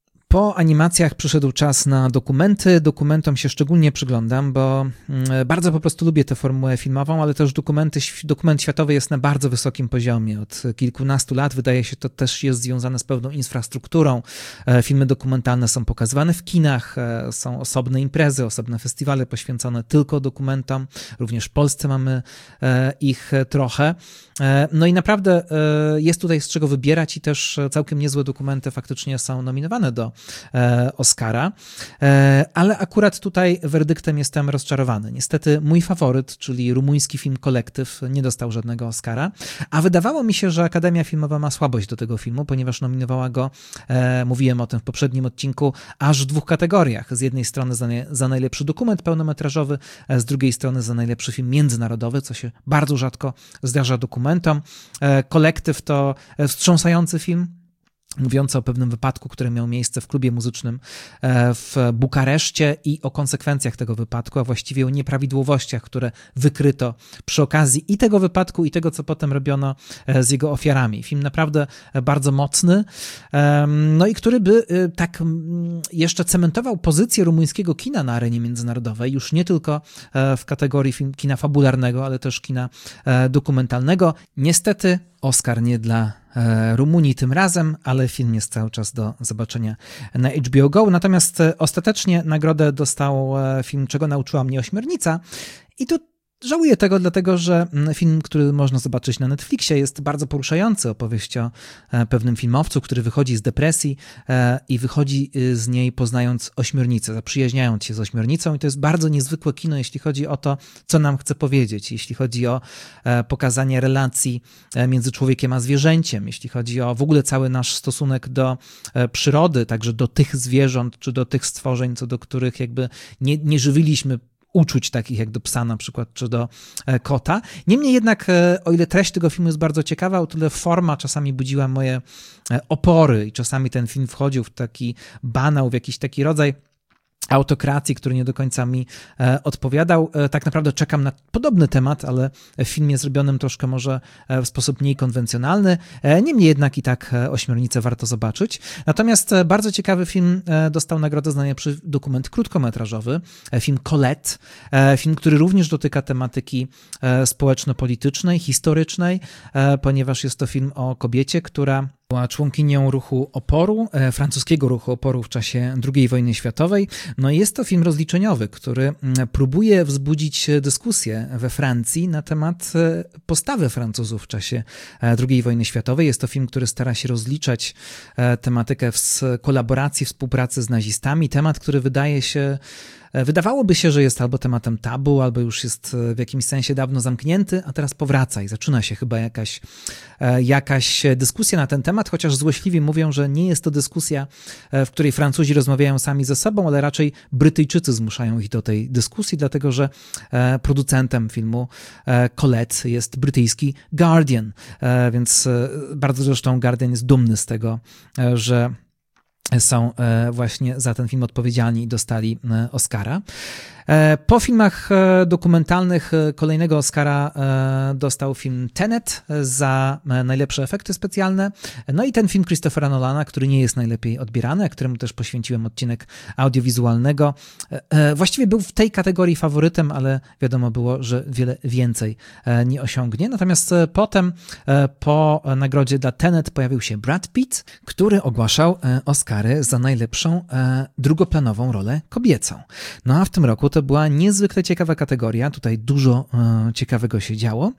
Po animacjach przyszedł czas na dokumenty. Dokumentom się szczególnie przyglądam, bo bardzo po prostu lubię tę formułę filmową, ale też dokument światowy jest na bardzo wysokim poziomie. Od kilkunastu lat wydaje się, to też jest związane z pewną infrastrukturą. Filmy dokumentalne są pokazywane w kinach, są osobne imprezy, osobne festiwale poświęcone tylko dokumentom. Również w Polsce mamy ich trochę. No i naprawdę jest tutaj z czego wybierać i też całkiem niezłe dokumenty faktycznie są nominowane do Oscara, ale akurat tutaj werdyktem jestem rozczarowany. Niestety mój faworyt, czyli rumuński film Kolektyw, nie dostał żadnego Oscara, a wydawało mi się, że Akademia Filmowa ma słabość do tego filmu, ponieważ nominowała go, mówiłem o tym w poprzednim odcinku, aż w 2 kategoriach. Z jednej strony za najlepszy dokument pełnometrażowy, z drugiej strony za najlepszy film międzynarodowy, co się bardzo rzadko zdarza dokumentom. Kolektyw to wstrząsający film, mówiący o pewnym wypadku, który miał miejsce w klubie muzycznym w Bukareszcie i o konsekwencjach tego wypadku, a właściwie o nieprawidłowościach, które wykryto przy okazji i tego wypadku, i tego, co potem robiono z jego ofiarami. Film naprawdę bardzo mocny, no i który by tak jeszcze cementował pozycję rumuńskiego kina na arenie międzynarodowej, już nie tylko w kategorii kina fabularnego, ale też kina dokumentalnego. Niestety Oscar nie dla Rumunii tym razem, ale film jest cały czas do zobaczenia na HBO Go. Natomiast ostatecznie nagrodę dostał film Czego nauczyła mnie ośmiornica i tu żałuję tego, dlatego że film, który można zobaczyć na Netflixie, jest bardzo poruszający. Opowieść o pewnym filmowcu, który wychodzi z depresji i wychodzi z niej poznając ośmiornicę, zaprzyjaźniając się z ośmiornicą i to jest bardzo niezwykłe kino, jeśli chodzi o to, co nam chce powiedzieć, jeśli chodzi o pokazanie relacji między człowiekiem a zwierzęciem, jeśli chodzi o w ogóle cały nasz stosunek do przyrody, także do tych zwierząt czy do tych stworzeń, co do których jakby nie żywiliśmy uczuć takich jak do psa na przykład, czy do kota. Niemniej jednak, o ile treść tego filmu jest bardzo ciekawa, o tyle forma czasami budziła moje opory i czasami ten film wchodził w taki banał, w jakiś taki rodzaj autokracji, który nie do końca mi odpowiadał. Tak naprawdę czekam na podobny temat, ale w filmie zrobionym troszkę może w sposób mniej konwencjonalny. Niemniej jednak i tak Ośmiornicę warto zobaczyć. Natomiast bardzo ciekawy film dostał nagrodę za najlepszy dokument krótkometrażowy. Film Colette. Film, który również dotyka tematyki społeczno-politycznej, historycznej, ponieważ jest to film o kobiecie, która była członkinią ruchu oporu, francuskiego ruchu oporu w czasie II wojny światowej. No i jest to film rozliczeniowy, który próbuje wzbudzić dyskusję we Francji na temat postawy Francuzów w czasie II wojny światowej. Jest to film, który stara się rozliczać tematykę kolaboracji, współpracy z nazistami. Temat, który wydawałoby się, że jest albo tematem tabu, albo już jest w jakimś sensie dawno zamknięty, a teraz powraca i zaczyna się chyba jakaś dyskusja na ten temat, chociaż złośliwie mówią, że nie jest to dyskusja, w której Francuzi rozmawiają sami ze sobą, ale raczej Brytyjczycy zmuszają ich do tej dyskusji, dlatego że producentem filmu Colette jest brytyjski Guardian, więc bardzo zresztą Guardian jest dumny z tego, że są właśnie za ten film odpowiedzialni i dostali Oscara. Po filmach dokumentalnych kolejnego Oscara dostał film Tenet za najlepsze efekty specjalne. No i ten film Christophera Nolana, który nie jest najlepiej odbierany, a któremu też poświęciłem odcinek audiowizualnego. Właściwie był w tej kategorii faworytem, ale wiadomo było, że wiele więcej nie osiągnie. Natomiast potem po nagrodzie dla Tenet pojawił się Brad Pitt, który ogłaszał Oscary za najlepszą drugoplanową rolę kobiecą. No a w tym roku to była niezwykle ciekawa kategoria. Tutaj dużo ciekawego się działo.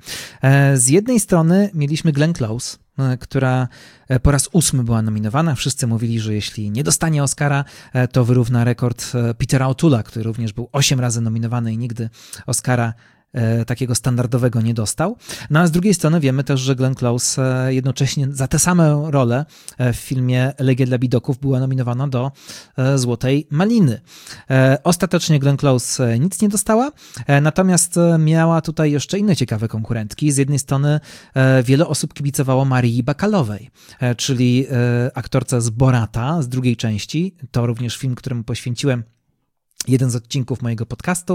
Z jednej strony mieliśmy Glenn Close, która po raz 8 była nominowana. Wszyscy mówili, że jeśli nie dostanie Oscara, to wyrówna rekord Petera O'Toole'a, który również był 8 razy nominowany i nigdy Oscara takiego standardowego nie dostał. No a z drugiej strony wiemy też, że Glenn Close jednocześnie za tę samą rolę w filmie Elegia dla bidoków była nominowana do Złotej Maliny. Ostatecznie Glenn Close nic nie dostała, natomiast miała tutaj jeszcze inne ciekawe konkurentki. Z jednej strony wiele osób kibicowało Marii Bakalowej, czyli aktorce z Borata, z drugiej części. To również film, któremu poświęciłem jeden z odcinków mojego podcastu.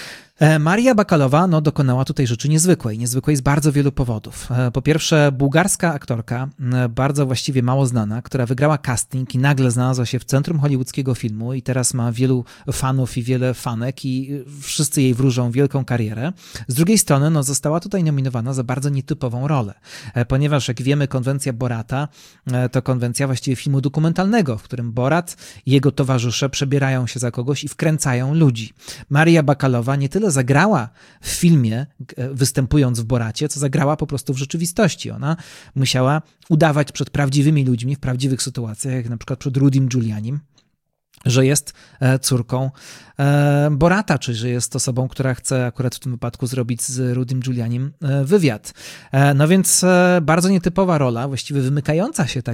Maria Bakalowa dokonała tutaj rzeczy niezwykłej z bardzo wielu powodów. Po pierwsze, bułgarska aktorka, bardzo właściwie mało znana, która wygrała casting i nagle znalazła się w centrum hollywoodzkiego filmu i teraz ma wielu fanów i wiele fanek i wszyscy jej wróżą wielką karierę. Z drugiej strony została tutaj nominowana za bardzo nietypową rolę, ponieważ jak wiemy, konwencja Borata to konwencja właściwie filmu dokumentalnego, w którym Borat i jego towarzysze przebierają się za kogoś i wkręcają ludzi. Maria Bakalowa nie tyle zagrała w filmie, występując w Boracie, co zagrała po prostu w rzeczywistości. Ona musiała udawać przed prawdziwymi ludźmi w prawdziwych sytuacjach, jak na przykład przed Rudym Giulianim, że jest córką Borata, czyli że jest osobą, która chce akurat w tym wypadku zrobić z Rudym Giulianim wywiad. No więc bardzo nietypowa rola, właściwie wymykająca się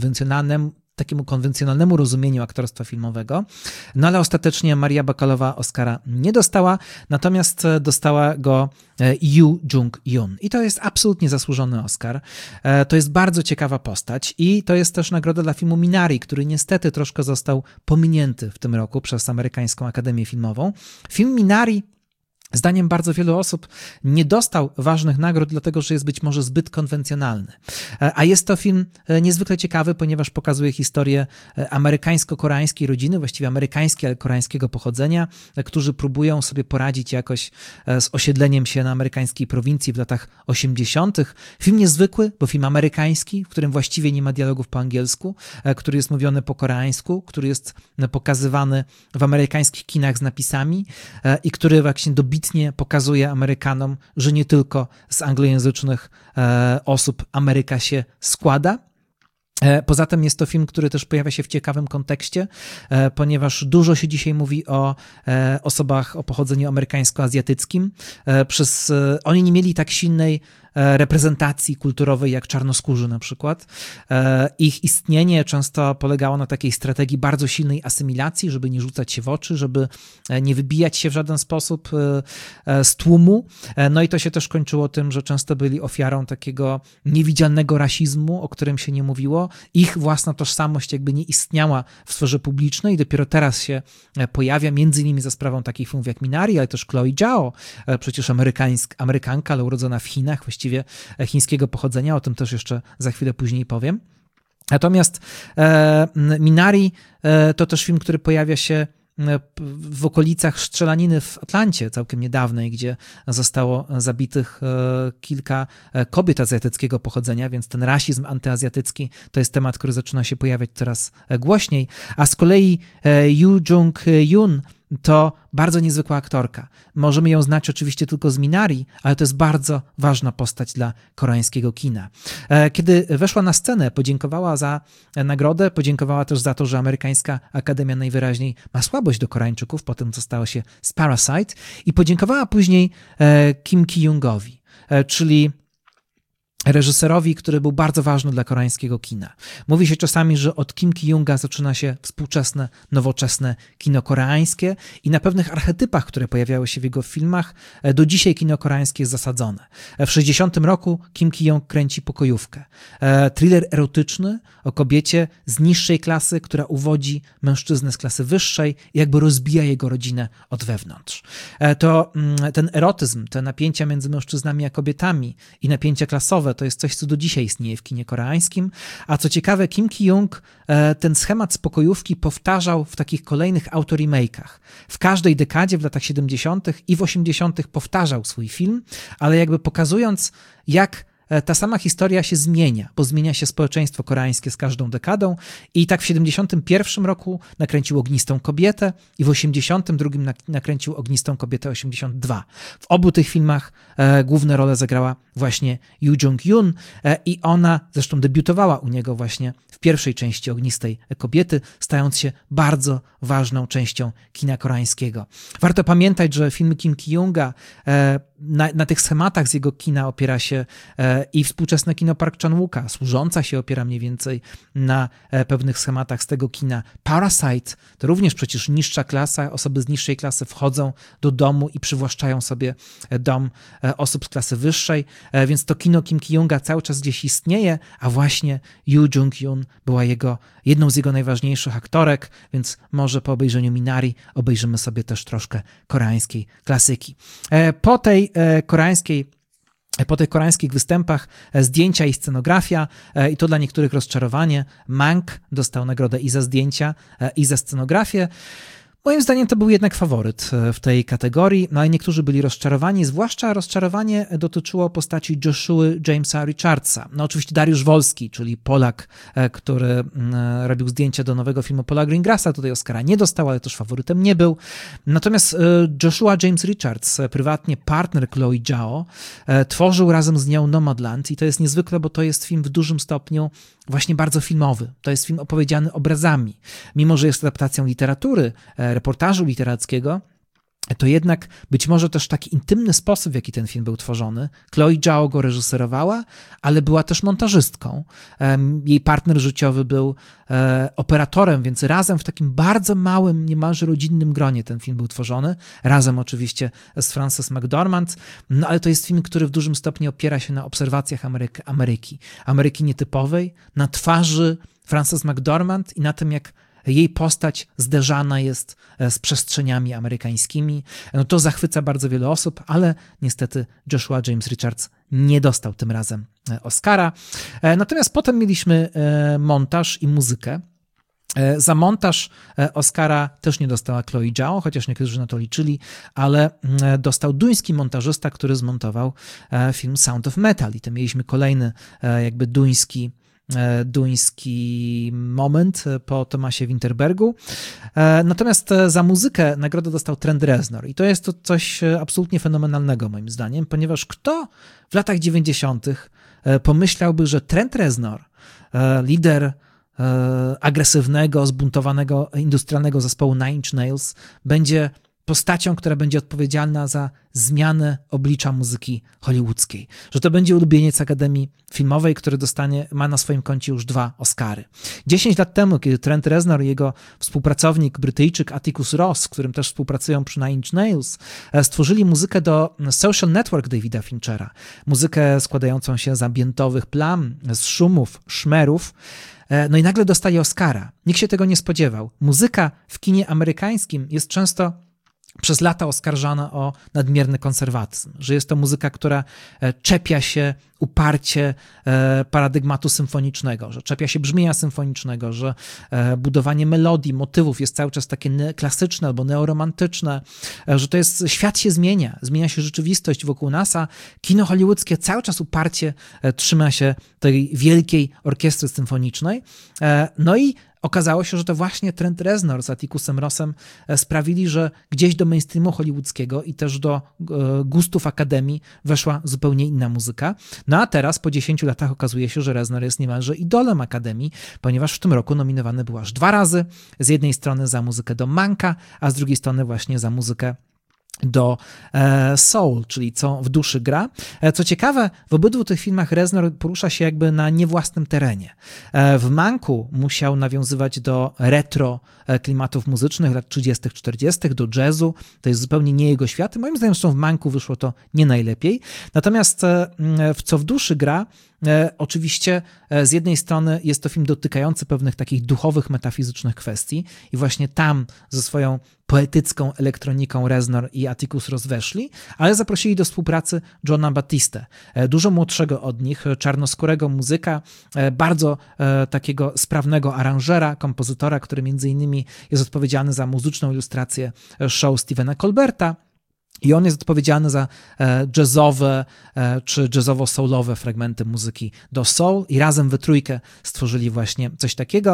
takiemu konwencjonalnemu rozumieniu aktorstwa filmowego, no ale ostatecznie Maria Bakalowa Oscara nie dostała, natomiast dostała go Yoo Jung-yoon. I to jest absolutnie zasłużony Oscar. To jest bardzo ciekawa postać i to jest też nagroda dla filmu Minari, który niestety troszkę został pominięty w tym roku przez Amerykańską Akademię Filmową. Film Minari, zdaniem bardzo wielu osób, nie dostał ważnych nagród, dlatego że jest być może zbyt konwencjonalny. A jest to film niezwykle ciekawy, ponieważ pokazuje historię amerykańsko-koreańskiej rodziny, właściwie amerykańskiej, ale koreańskiego pochodzenia, którzy próbują sobie poradzić jakoś z osiedleniem się na amerykańskiej prowincji w latach 80. Film niezwykły, bo film amerykański, w którym właściwie nie ma dialogów po angielsku, który jest mówiony po koreańsku, który jest pokazywany w amerykańskich kinach z napisami i który właśnie dobitnie pokazuje Amerykanom, że nie tylko z anglojęzycznych osób Ameryka się składa. Poza tym jest to film, który też pojawia się w ciekawym kontekście, ponieważ dużo się dzisiaj mówi o osobach o pochodzeniu amerykańsko-azjatyckim. Oni nie mieli tak silnej reprezentacji kulturowej, jak czarnoskórzy na przykład. Ich istnienie często polegało na takiej strategii bardzo silnej asymilacji, żeby nie rzucać się w oczy, żeby nie wybijać się w żaden sposób z tłumu. No i to się też kończyło tym, że często byli ofiarą takiego niewidzialnego rasizmu, o którym się nie mówiło. Ich własna tożsamość jakby nie istniała w sferze publicznej. Dopiero teraz się pojawia, między innymi za sprawą takich filmów jak Minari, ale też Chloe Zhao, przecież Amerykanka, ale urodzona w Chinach, właściwie chińskiego pochodzenia, o tym też jeszcze za chwilę później powiem. Natomiast Minari to też film, który pojawia się w okolicach strzelaniny w Atlancie całkiem niedawnej, gdzie zostało zabitych kilka kobiet azjatyckiego pochodzenia, więc ten rasizm antyazjatycki to jest temat, który zaczyna się pojawiać coraz głośniej. A z kolei Yoo Jung-yoon to bardzo niezwykła aktorka. Możemy ją znać oczywiście tylko z Minari, ale to jest bardzo ważna postać dla koreańskiego kina. Kiedy weszła na scenę, podziękowała za nagrodę, podziękowała też za to, że amerykańska akademia najwyraźniej ma słabość do Koreańczyków, po tym co stało się z Parasite, i podziękowała później Kim Ki-youngowi, czyli reżyserowi, który był bardzo ważny dla koreańskiego kina. Mówi się czasami, że od Kim Ki-younga zaczyna się współczesne, nowoczesne kino koreańskie i na pewnych archetypach, które pojawiały się w jego filmach, do dzisiaj kino koreańskie jest zasadzone. W 60 roku Kim Ki-young kręci Pokojówkę. Thriller erotyczny o kobiecie z niższej klasy, która uwodzi mężczyznę z klasy wyższej i jakby rozbija jego rodzinę od wewnątrz. To ten erotyzm, te napięcia między mężczyznami a kobietami i napięcia klasowe to jest coś, co do dzisiaj istnieje w kinie koreańskim. A co ciekawe, Kim Ki-young ten schemat z Pokojówki powtarzał w takich kolejnych autoremake'ach. W każdej dekadzie, w latach 70. i w 80. powtarzał swój film, ale jakby pokazując, jak ta sama historia się zmienia, bo zmienia się społeczeństwo koreańskie z każdą dekadą i tak w 71 roku nakręcił Ognistą kobietę i w 82 nakręcił Ognistą kobietę 82. W obu tych filmach główne role zagrała właśnie Yoo Jung-yoon i ona zresztą debiutowała u niego właśnie w pierwszej części Ognistej kobiety, stając się bardzo ważną częścią kina koreańskiego. Warto pamiętać, że filmy Kim Ki-younga na tych schematach z jego kina opiera się i współczesne kino Park Chan-wooka, Służąca się opiera mniej więcej na pewnych schematach z tego kina. Parasite to również przecież niższa klasa, osoby z niższej klasy wchodzą do domu i przywłaszczają sobie dom osób z klasy wyższej, więc to kino Kim Ki-younga cały czas gdzieś istnieje, a właśnie Yoo Jung-yoon była jedną z jego najważniejszych aktorek, więc może po obejrzeniu Minari obejrzymy sobie też troszkę koreańskiej klasyki. Po tych koreańskich występach zdjęcia i scenografia i to dla niektórych rozczarowanie. Mank dostał nagrodę i za zdjęcia, i za scenografię. Moim zdaniem to był jednak faworyt w tej kategorii, no i niektórzy byli rozczarowani, zwłaszcza rozczarowanie dotyczyło postaci Joshua Jamesa Richardsa. No oczywiście Dariusz Wolski, czyli Polak, który robił zdjęcia do nowego filmu Paula Greengrassa, tutaj Oscara nie dostał, ale też faworytem nie był. Natomiast Joshua James Richards, prywatnie partner Chloe Zhao, tworzył razem z nią Nomadland i to jest niezwykle, bo to jest film w dużym stopniu właśnie bardzo filmowy. To jest film opowiedziany obrazami. Mimo że jest adaptacją literatury, reportażu literackiego, to jednak być może też taki intymny sposób, w jaki ten film był tworzony. Chloe Zhao go reżyserowała, ale była też montażystką. Jej partner życiowy był operatorem, więc razem w takim bardzo małym, niemalże rodzinnym gronie ten film był tworzony. Razem oczywiście z Frances McDormand. No ale to jest film, który w dużym stopniu opiera się na obserwacjach Ameryki nietypowej, na twarzy Frances McDormand i na tym, jak jej postać zderzana jest z przestrzeniami amerykańskimi. No to zachwyca bardzo wiele osób, ale niestety Joshua James Richards nie dostał tym razem Oscara. Natomiast potem mieliśmy montaż i muzykę. Za montaż Oscara też nie dostała Chloe Zhao, chociaż niektórzy na to liczyli, ale dostał duński montażysta, który zmontował film Sound of Metal i to mieliśmy kolejny jakby duński moment po Thomasie Winterbergu. Natomiast za muzykę nagrodę dostał Trent Reznor i to jest to coś absolutnie fenomenalnego moim zdaniem, ponieważ kto w latach 90. pomyślałby, że Trent Reznor, lider agresywnego, zbuntowanego, industrialnego zespołu Nine Inch Nails, będzie postacią, która będzie odpowiedzialna za zmianę oblicza muzyki hollywoodzkiej. Że to będzie ulubieniec Akademii Filmowej, który ma na swoim koncie już 2 Oscary. 10 lat temu, kiedy Trent Reznor i jego współpracownik Brytyjczyk Atticus Ross, z którym też współpracują przy Nine Inch Nails, stworzyli muzykę do Social Network Davida Finchera. Muzykę składającą się z ambientowych plam, z szumów, szmerów. No i nagle dostali Oscara. Nikt się tego nie spodziewał. Muzyka w kinie amerykańskim jest często przez lata oskarżana o nadmierny konserwatyzm, że jest to muzyka, która czepia się uparcie paradygmatu symfonicznego, że czepia się brzmienia symfonicznego, że budowanie melodii, motywów jest cały czas takie klasyczne albo neoromantyczne, że to jest, świat się zmienia się rzeczywistość wokół nas, a kino hollywoodzkie cały czas uparcie trzyma się tej wielkiej orkiestry symfonicznej. No i okazało się, że to właśnie Trent Reznor z Atticusem Rossem sprawili, że gdzieś do mainstreamu hollywoodzkiego i też do gustów Akademii weszła zupełnie inna muzyka. No a teraz po 10 latach okazuje się, że Reznor jest niemalże idolem Akademii, ponieważ w tym roku nominowany był aż 2 razy. Z jednej strony za muzykę do Manka, a z drugiej strony właśnie za muzykę do Soul, czyli Co w duszy gra. Co ciekawe, w obydwu tych filmach Reznor porusza się jakby na niewłasnym terenie. W Manku musiał nawiązywać do retro klimatów muzycznych lat 30., 40., do jazzu. To jest zupełnie nie jego świat. Moim zdaniem zresztą w Manku wyszło to nie najlepiej. Natomiast w Co w duszy gra oczywiście z jednej strony jest to film dotykający pewnych takich duchowych, metafizycznych kwestii i właśnie tam ze swoją poetycką elektroniką Reznor i Atticus Ross weszli, ale zaprosili do współpracy Johna Batistę, dużo młodszego od nich, czarnoskórego muzyka, bardzo takiego sprawnego aranżera, kompozytora, który między innymi jest odpowiedzialny za muzyczną ilustrację show Stephena Colberta. I on jest odpowiedzialny za jazzowe czy jazzowo-soulowe fragmenty muzyki do soul i razem we trójkę stworzyli właśnie coś takiego.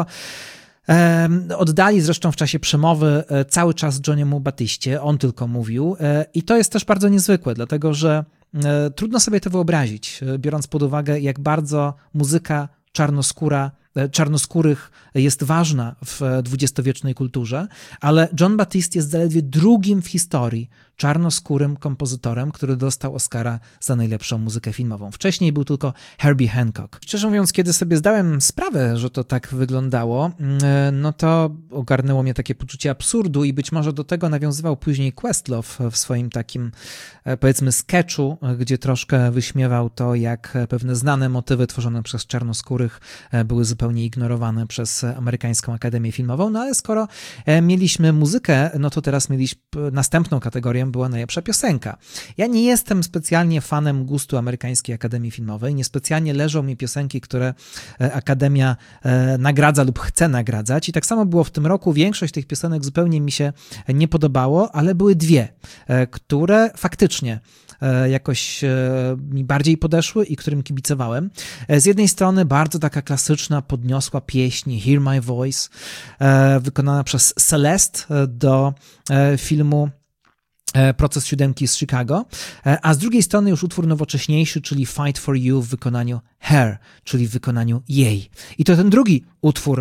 Oddali zresztą w czasie przemowy cały czas Johniemu Batiście, on tylko mówił i to jest też bardzo niezwykłe, dlatego że trudno sobie to wyobrazić, biorąc pod uwagę, jak bardzo muzyka czarnoskórych jest ważna w dwudziestowiecznej kulturze, ale John Batiste jest zaledwie drugim w historii czarnoskórym kompozytorem, który dostał Oscara za najlepszą muzykę filmową. Wcześniej był tylko Herbie Hancock. Szczerze mówiąc, kiedy sobie zdałem sprawę, że to tak wyglądało, no to ogarnęło mnie takie poczucie absurdu i być może do tego nawiązywał później Questlove w swoim takim, powiedzmy, sketchu, gdzie troszkę wyśmiewał to, jak pewne znane motywy tworzone przez czarnoskórych były zupełnie ignorowane przez amerykańską Akademię Filmową, no ale skoro mieliśmy muzykę, no to teraz mieliśmy następną kategorię, była najlepsza piosenka. Ja nie jestem specjalnie fanem gustu amerykańskiej Akademii Filmowej, niespecjalnie leżą mi piosenki, które Akademia nagradza lub chce nagradzać i tak samo było w tym roku. Większość tych piosenek zupełnie mi się nie podobało, ale były 2, które faktycznie jakoś mi bardziej podeszły i którym kibicowałem. Z jednej strony bardzo taka klasyczna, podniosła pieśń Hear My Voice, wykonana przez Celeste do filmu Proces Siódemki z Chicago, a z drugiej strony już utwór nowocześniejszy, czyli Fight for You w wykonaniu Her, czyli w wykonaniu jej. I to ten drugi utwór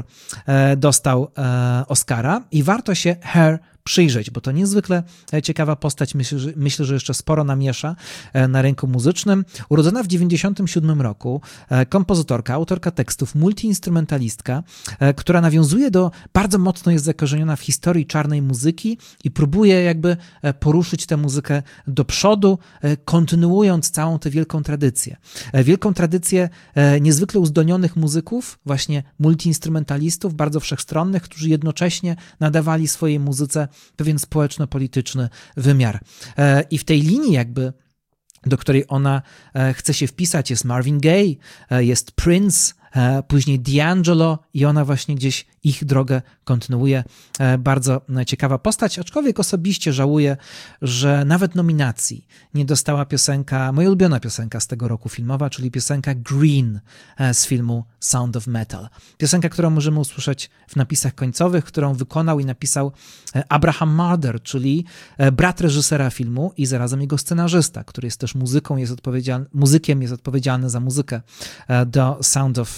dostał Oscara i warto się Her przyjrzeć, bo to niezwykle ciekawa postać. Myślę, że jeszcze sporo namiesza na rynku muzycznym. Urodzona w 1997 roku, kompozytorka, autorka tekstów, multiinstrumentalistka, która nawiązuje bardzo mocno jest zakorzeniona w historii czarnej muzyki i próbuje jakby poruszyć tę muzykę do przodu, kontynuując całą tę wielką tradycję. Wielką tradycję niezwykle uzdolnionych muzyków, właśnie multiinstrumentalistów, bardzo wszechstronnych, którzy jednocześnie nadawali swojej muzyce pewien społeczno-polityczny wymiar. I w tej linii jakby, do której ona chce się wpisać, jest Marvin Gaye, jest Prince, później D'Angelo i ona właśnie gdzieś ich drogę kontynuuje. Bardzo ciekawa postać, aczkolwiek osobiście żałuję, że nawet nominacji nie dostała piosenka, moja ulubiona piosenka z tego roku filmowa, czyli piosenka Green z filmu Sound of Metal. Piosenka, którą możemy usłyszeć w napisach końcowych, którą wykonał i napisał Abraham Marder, czyli brat reżysera filmu i zarazem jego scenarzysta, który jest też muzykiem, jest odpowiedzialny za muzykę do Sound of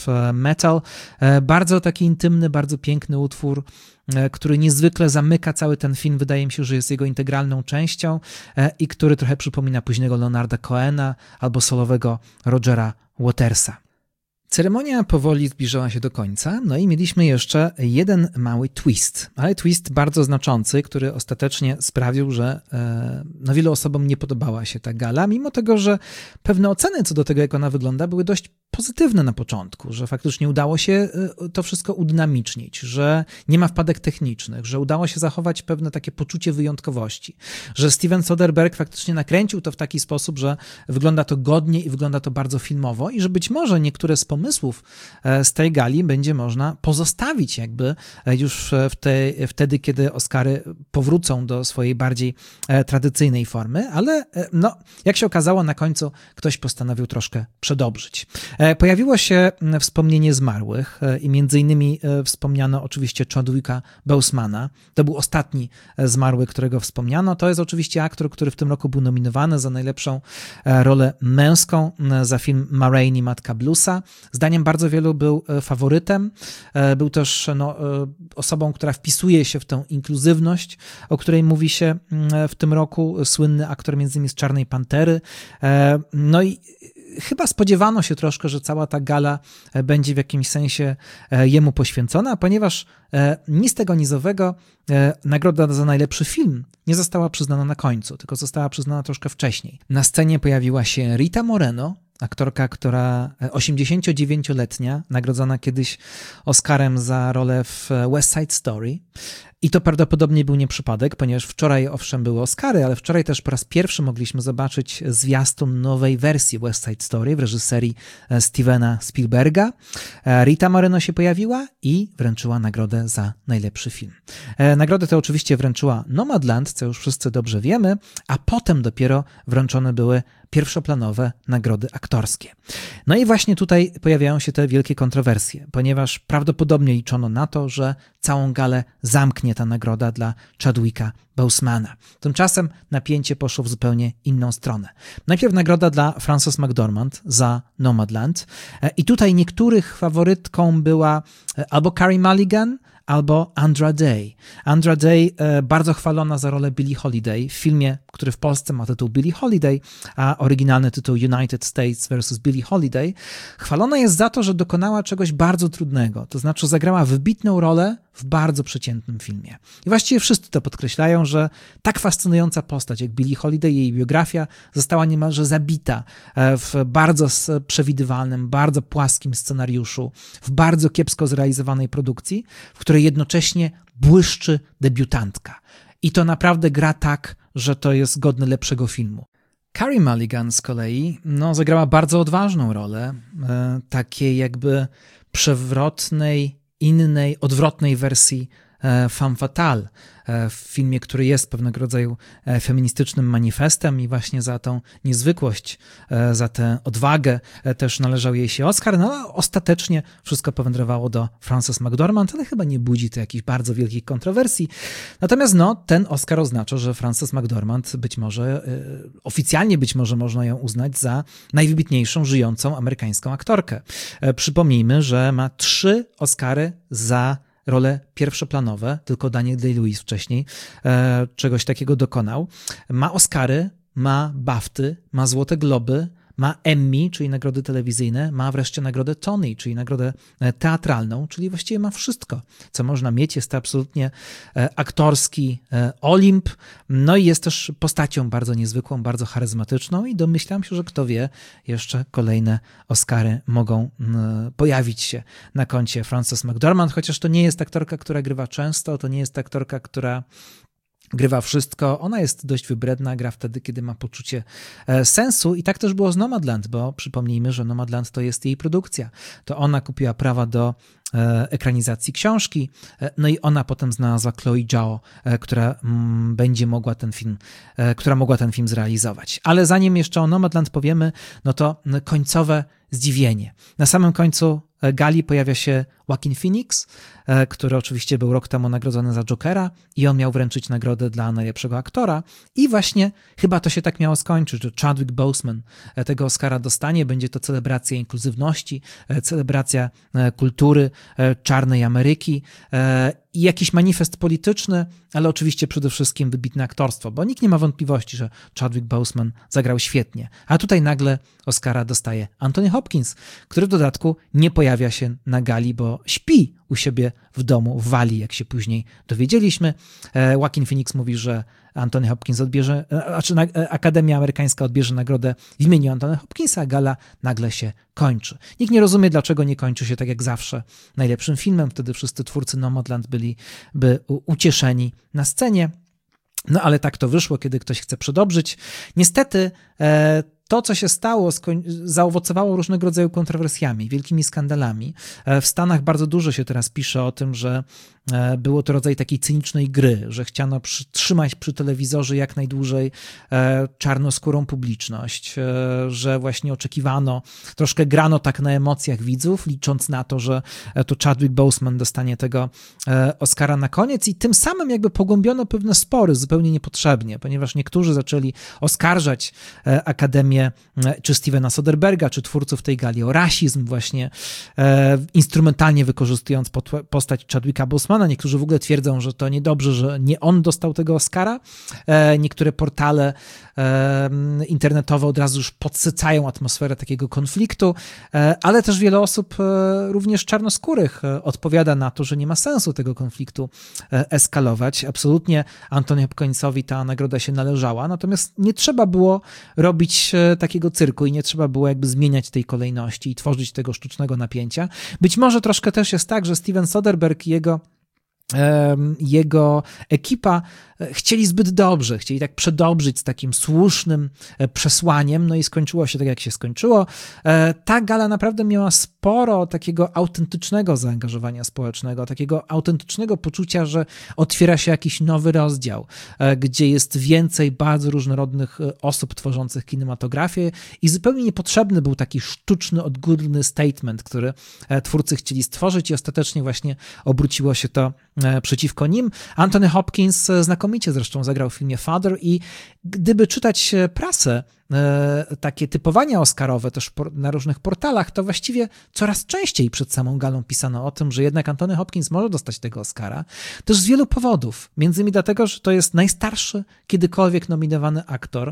Metal. Bardzo taki intymny, bardzo piękny utwór, który niezwykle zamyka cały ten film. Wydaje mi się, że jest jego integralną częścią i który trochę przypomina późnego Leonarda Cohena albo solowego Rogera Watersa. Ceremonia powoli zbliżała się do końca, no i mieliśmy jeszcze jeden mały twist, ale twist bardzo znaczący, który ostatecznie sprawił, że wielu osobom nie podobała się ta gala, mimo tego, że pewne oceny co do tego, jak ona wygląda, były dość pozytywne na początku, że faktycznie udało się to wszystko udynamicznić, że nie ma wpadek technicznych, że udało się zachować pewne takie poczucie wyjątkowości, że Steven Soderbergh faktycznie nakręcił to w taki sposób, że wygląda to godnie i wygląda to bardzo filmowo i że być może niektóre z pomysłów z tej gali będzie można pozostawić jakby już wtedy, kiedy Oscary powrócą do swojej bardziej tradycyjnej formy, ale jak się okazało, na końcu ktoś postanowił troszkę przedobrzyć. Pojawiło się wspomnienie zmarłych i między innymi wspomniano oczywiście Chadwicka Bosemana. To był ostatni zmarły, którego wspomniano. To jest oczywiście aktor, który w tym roku był nominowany za najlepszą rolę męską za film Ma Rainey, Matka Bluesa. Zdaniem bardzo wielu był faworytem. Był też osobą, która wpisuje się w tę inkluzywność, o której mówi się w tym roku. Słynny aktor między innymi z Czarnej Pantery. No i chyba spodziewano się troszkę, że cała ta gala będzie w jakimś sensie jemu poświęcona, ponieważ ni z tego, ni z owego nagroda za najlepszy film nie została przyznana na końcu, tylko została przyznana troszkę wcześniej. Na scenie pojawiła się Rita Moreno, aktorka, która 89-letnia, nagrodzona kiedyś Oscarem za rolę w West Side Story. I to prawdopodobnie był nie przypadek, ponieważ wczoraj owszem były Oscary, ale wczoraj też po raz pierwszy mogliśmy zobaczyć zwiastun nowej wersji West Side Story w reżyserii Stevena Spielberga. Rita Moreno się pojawiła i wręczyła nagrodę za najlepszy film. Nagrodę tę oczywiście wręczyła Nomadland, co już wszyscy dobrze wiemy, a potem dopiero wręczone były pierwszoplanowe nagrody aktorskie. No i właśnie tutaj pojawiają się te wielkie kontrowersje, ponieważ prawdopodobnie liczono na to, że całą galę zamknie ta nagroda dla Chadwicka Bosemana. Tymczasem napięcie poszło w zupełnie inną stronę. Najpierw nagroda dla Frances McDormand za Nomadland i tutaj niektórych faworytką była albo Carey Mulligan, albo Andra Day. Andra Day bardzo chwalona za rolę Billie Holiday w filmie, który w Polsce ma tytuł Billie Holiday, a oryginalny tytuł United States vs. Billie Holiday. Chwalona jest za to, że dokonała czegoś bardzo trudnego, to znaczy zagrała wybitną rolę w bardzo przeciętnym filmie. I właściwie wszyscy to podkreślają, że tak fascynująca postać jak Billie Holiday, jej biografia została niemalże zabita w bardzo przewidywalnym, bardzo płaskim scenariuszu, w bardzo kiepsko zrealizowanej produkcji, w której jednocześnie błyszczy debiutantka. I to naprawdę gra tak, że to jest godne lepszego filmu. Carey Mulligan z kolei zagrała bardzo odważną rolę, takiej jakby przewrotnej, innej, odwrotnej wersji Femme Fatale, w filmie, który jest pewnego rodzaju feministycznym manifestem i właśnie za tą niezwykłość, za tę odwagę też należał jej się Oscar, no a ostatecznie wszystko powędrowało do Frances McDormand, ale chyba nie budzi to jakichś bardzo wielkich kontrowersji. Natomiast ten Oscar oznacza, że Frances McDormand być może, oficjalnie być może można ją uznać za najwybitniejszą żyjącą amerykańską aktorkę. Przypomnijmy, że ma 3 Oscary za role pierwszoplanowe, tylko Daniel Day-Lewis wcześniej czegoś takiego dokonał. Ma Oscary, ma BAFTY, ma Złote Globy, ma Emmy, czyli nagrody telewizyjne, ma wreszcie nagrodę Tony, czyli nagrodę teatralną, czyli właściwie ma wszystko, co można mieć. Jest to absolutnie aktorski Olimp, no i jest też postacią bardzo niezwykłą, bardzo charyzmatyczną i domyślam się, że kto wie, jeszcze kolejne Oscary mogą pojawić się na koncie Frances McDormand, chociaż to nie jest aktorka, która grywa często, to nie jest aktorka, która grywa wszystko, ona jest dość wybredna, gra wtedy, kiedy ma poczucie sensu i tak też było z Nomadland, bo przypomnijmy, że Nomadland to jest jej produkcja. To ona kupiła prawa do ekranizacji książki, no i ona potem znalazła Chloe Zhao, która mogła ten film zrealizować. Ale zanim jeszcze o Nomadland powiemy, no to końcowe zdziwienie. Na samym końcu gali pojawia się Joaquin Phoenix, który oczywiście był rok temu nagrodzony za Jokera i on miał wręczyć nagrodę dla najlepszego aktora i właśnie chyba to się tak miało skończyć, że Chadwick Boseman tego Oscara dostanie. Będzie to celebracja inkluzywności, celebracja kultury czarnej Ameryki i jakiś manifest polityczny, ale oczywiście przede wszystkim wybitne aktorstwo, bo nikt nie ma wątpliwości, że Chadwick Boseman zagrał świetnie. A tutaj nagle Oscara dostaje Anthony Hopkins, który w dodatku nie pojawia się na gali, bo śpi u siebie w domu w Walii, jak się później dowiedzieliśmy. Joaquin Phoenix mówi, że Anthony Hopkins Akademia Amerykańska odbierze nagrodę w imieniu Anthony Hopkinsa, a gala nagle się kończy. Nikt nie rozumie, dlaczego nie kończy się tak jak zawsze najlepszym filmem. Wtedy wszyscy twórcy Nomadland byliby ucieszeni na scenie. No ale tak to wyszło, kiedy ktoś chce przedobrzyć. Niestety to, co się stało, zaowocowało różnego rodzaju kontrowersjami, wielkimi skandalami. W Stanach bardzo dużo się teraz pisze o tym, że było to rodzaj takiej cynicznej gry, że chciano trzymać przy telewizorze jak najdłużej czarnoskórą publiczność, że właśnie oczekiwano, troszkę grano tak na emocjach widzów, licząc na to, że to Chadwick Boseman dostanie tego Oscara na koniec i tym samym jakby pogłębiono pewne spory zupełnie niepotrzebnie, ponieważ niektórzy zaczęli oskarżać Akademię czy Stevena Soderberga, czy twórców tej gali o rasizm właśnie, instrumentalnie wykorzystując postać Chadwicka Bosemana. Niektórzy w ogóle twierdzą, że to niedobrze, że nie on dostał tego Oscara. Niektóre portale internetowe od razu już podsycają atmosferę takiego konfliktu, ale też wiele osób, również czarnoskórych, odpowiada na to, że nie ma sensu tego konfliktu eskalować. Absolutnie Anthony Hopkinsowi ta nagroda się należała, natomiast nie trzeba było robić takiego cyrku i nie trzeba było jakby zmieniać tej kolejności i tworzyć tego sztucznego napięcia. Być może troszkę też jest tak, że Steven Soderbergh i jego ekipa chcieli zbyt dobrze, chcieli tak przedobrzyć z takim słusznym przesłaniem, no i skończyło się tak, jak się skończyło. Ta gala naprawdę miała sporo takiego autentycznego zaangażowania społecznego, takiego autentycznego poczucia, że otwiera się jakiś nowy rozdział, gdzie jest więcej bardzo różnorodnych osób tworzących kinematografię i zupełnie niepotrzebny był taki sztuczny, odgórny statement, który twórcy chcieli stworzyć i ostatecznie właśnie obróciło się to przeciwko nim. Anthony Hopkins znakomicie zresztą zagrał w filmie Father i gdyby czytać prasę, takie typowania oscarowe też na różnych portalach, to właściwie coraz częściej przed samą galą pisano o tym, że jednak Anthony Hopkins może dostać tego Oscara, też z wielu powodów. Między innymi dlatego, że to jest najstarszy kiedykolwiek nominowany aktor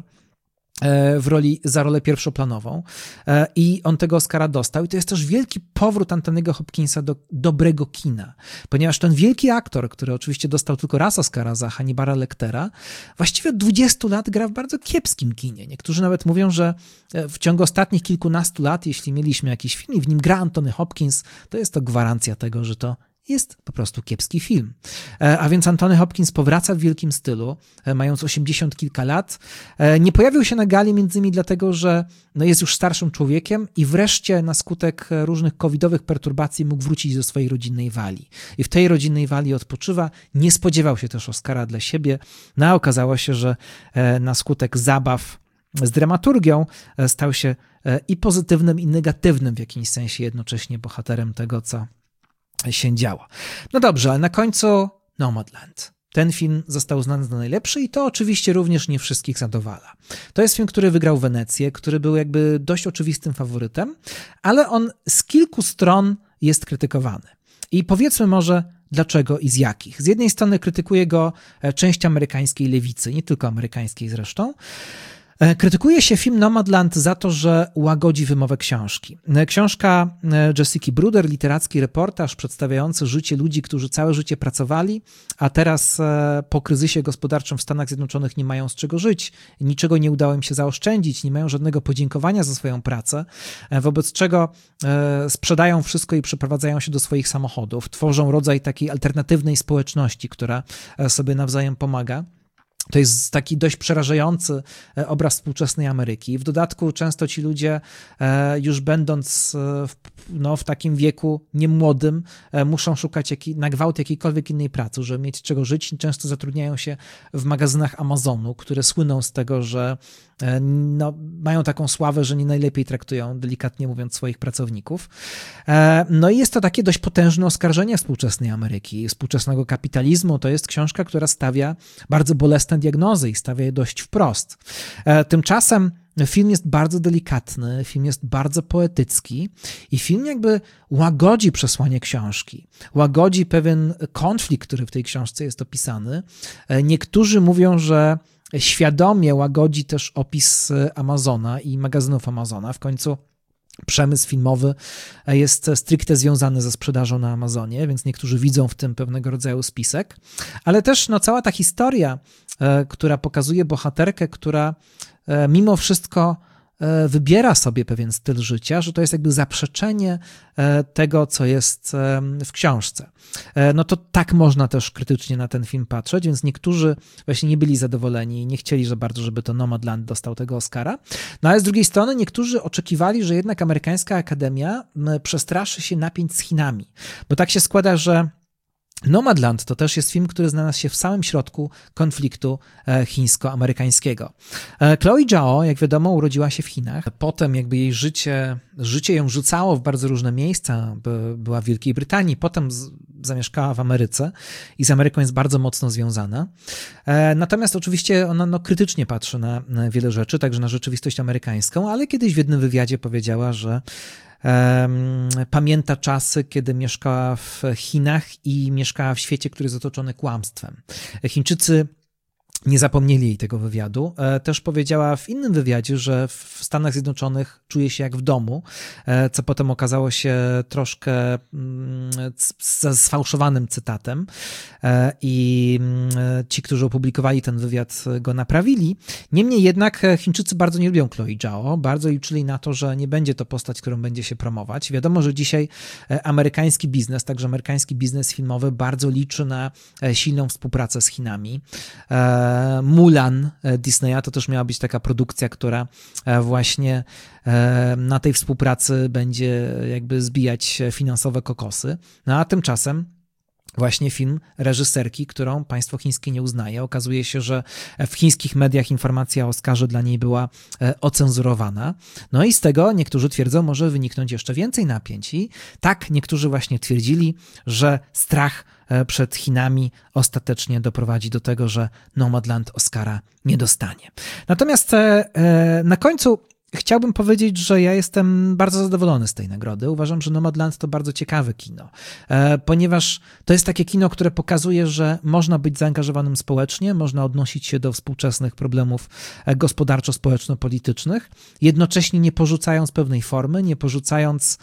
za rolę pierwszoplanową i on tego Oscara dostał i to jest też wielki powrót Anthony'ego Hopkinsa do dobrego kina, ponieważ ten wielki aktor, który oczywiście dostał tylko raz Oscara za Hannibala Lectera, właściwie od 20 lat gra w bardzo kiepskim kinie. Niektórzy nawet mówią, że w ciągu ostatnich kilkunastu lat, jeśli mieliśmy jakiś film i w nim gra Anthony Hopkins, to jest to gwarancja tego, że to jest po prostu kiepski film. A więc Anthony Hopkins powraca w wielkim stylu, mając 80 kilka lat. Nie pojawił się na gali między innymi dlatego, że jest już starszym człowiekiem i wreszcie na skutek różnych covidowych perturbacji mógł wrócić do swojej rodzinnej Walii. I w tej rodzinnej Walii odpoczywa. Nie spodziewał się też Oscara dla siebie. No a okazało się, że na skutek zabaw z dramaturgią stał się i pozytywnym, i negatywnym w jakimś sensie jednocześnie bohaterem tego, co się działo. No dobrze, ale na końcu Nomadland. Ten film został uznany za najlepszy i to oczywiście również nie wszystkich zadowala. To jest film, który wygrał Wenecję, który był jakby dość oczywistym faworytem, ale on z kilku stron jest krytykowany. I powiedzmy może dlaczego i z jakich. Z jednej strony krytykuje go część amerykańskiej lewicy, nie tylko amerykańskiej zresztą. Krytykuje się film Nomadland za to, że łagodzi wymowę książki. Książka Jessica Bruder, literacki reportaż przedstawiający życie ludzi, którzy całe życie pracowali, a teraz po kryzysie gospodarczym w Stanach Zjednoczonych nie mają z czego żyć, niczego nie udało im się zaoszczędzić, nie mają żadnego podziękowania za swoją pracę, wobec czego sprzedają wszystko i przeprowadzają się do swoich samochodów, tworzą rodzaj takiej alternatywnej społeczności, która sobie nawzajem pomaga. To jest taki dość przerażający obraz współczesnej Ameryki. W dodatku często ci ludzie, już będąc w takim wieku niemłodym, muszą szukać na gwałt jakiejkolwiek innej pracy, żeby mieć czego żyć, i często zatrudniają się w magazynach Amazonu, które słyną z tego, że mają taką sławę, że nie najlepiej traktują, delikatnie mówiąc, swoich pracowników. No i jest to takie dość potężne oskarżenie współczesnej Ameryki, współczesnego kapitalizmu. To jest książka, która stawia bardzo bolesne diagnozy i stawia je dość wprost. Tymczasem film jest bardzo delikatny, film jest bardzo poetycki i film jakby łagodzi przesłanie książki, łagodzi pewien konflikt, który w tej książce jest opisany. Niektórzy mówią, że świadomie łagodzi też opis Amazona i magazynów Amazona. W końcu przemysł filmowy jest stricte związany ze sprzedażą na Amazonie, więc niektórzy widzą w tym pewnego rodzaju spisek, ale też cała ta historia, która pokazuje bohaterkę, która mimo wszystko wybiera sobie pewien styl życia, że to jest jakby zaprzeczenie tego, co jest w książce. No to tak można też krytycznie na ten film patrzeć, więc niektórzy właśnie nie byli zadowoleni i nie chcieli za bardzo, żeby to Nomadland dostał tego Oscara. No ale z drugiej strony niektórzy oczekiwali, że jednak amerykańska akademia przestraszy się napięć z Chinami, bo tak się składa, że Nomadland to też jest film, który znalazł się w samym środku konfliktu chińsko-amerykańskiego. Chloe Zhao, jak wiadomo, urodziła się w Chinach. Potem jakby jej życie ją rzucało w bardzo różne miejsca. Była w Wielkiej Brytanii, potem zamieszkała w Ameryce i z Ameryką jest bardzo mocno związana. Natomiast oczywiście ona krytycznie patrzy na wiele rzeczy, także na rzeczywistość amerykańską, ale kiedyś w jednym wywiadzie powiedziała, że pamięta czasy, kiedy mieszkała w Chinach i mieszkała w świecie, który jest otoczony kłamstwem. Chińczycy nie zapomnieli jej tego wywiadu. Też powiedziała w innym wywiadzie, że w Stanach Zjednoczonych czuje się jak w domu, co potem okazało się troszkę sfałszowanym cytatem i ci, którzy opublikowali ten wywiad, go naprawili. Niemniej jednak Chińczycy bardzo nie lubią Chloe Zhao, bardzo liczyli na to, że nie będzie to postać, którą będzie się promować. Wiadomo, że dzisiaj amerykański biznes, także amerykański biznes filmowy bardzo liczy na silną współpracę z Chinami. Mulan Disneya to też miała być taka produkcja, która właśnie na tej współpracy będzie jakby zbijać finansowe kokosy. No a tymczasem właśnie film reżyserki, którą państwo chińskie nie uznaje. Okazuje się, że w chińskich mediach informacja o Oscarze dla niej była ocenzurowana. No i z tego niektórzy twierdzą, może wyniknąć jeszcze więcej napięć. I tak niektórzy właśnie twierdzili, że strach przed Chinami ostatecznie doprowadzi do tego, że Nomadland Oscara nie dostanie. Natomiast na końcu chciałbym powiedzieć, że ja jestem bardzo zadowolony z tej nagrody. Uważam, że Nomadland to bardzo ciekawe kino, ponieważ to jest takie kino, które pokazuje, że można być zaangażowanym społecznie, można odnosić się do współczesnych problemów gospodarczo-społeczno-politycznych, jednocześnie nie porzucając pewnej formy, nie porzucając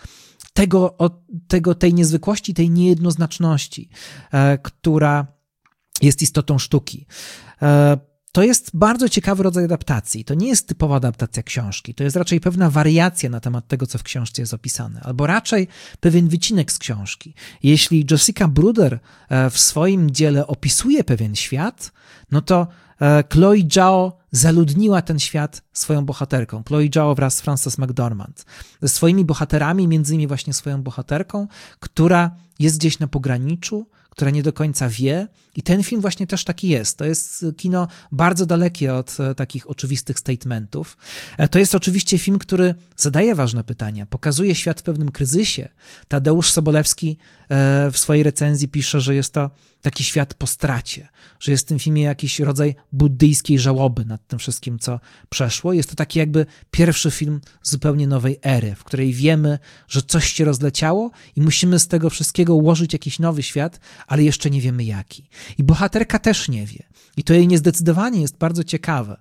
tej niezwykłości, tej niejednoznaczności, która jest istotą sztuki. To jest bardzo ciekawy rodzaj adaptacji. To nie jest typowa adaptacja książki. To jest raczej pewna wariacja na temat tego, co w książce jest opisane. Albo raczej pewien wycinek z książki. Jeśli Jessica Bruder w swoim dziele opisuje pewien świat, no to Chloe Zhao zaludniła ten świat swoją bohaterką. Chloe Zhao wraz z Frances McDormand. Ze swoimi bohaterami, między innymi właśnie swoją bohaterką, która jest gdzieś na pograniczu, która nie do końca wie, i ten film właśnie też taki jest. To jest kino bardzo dalekie od takich oczywistych statementów. To jest oczywiście film, który zadaje ważne pytania, pokazuje świat w pewnym kryzysie. Tadeusz Sobolewski w swojej recenzji pisze, że jest to taki świat po stracie, że jest w tym filmie jakiś rodzaj buddyjskiej żałoby nad tym wszystkim, co przeszło. Jest to taki jakby pierwszy film zupełnie nowej ery, w której wiemy, że coś się rozleciało i musimy z tego wszystkiego ułożyć jakiś nowy świat, ale jeszcze nie wiemy jaki. I bohaterka też nie wie. I to jej niezdecydowanie jest bardzo ciekawe,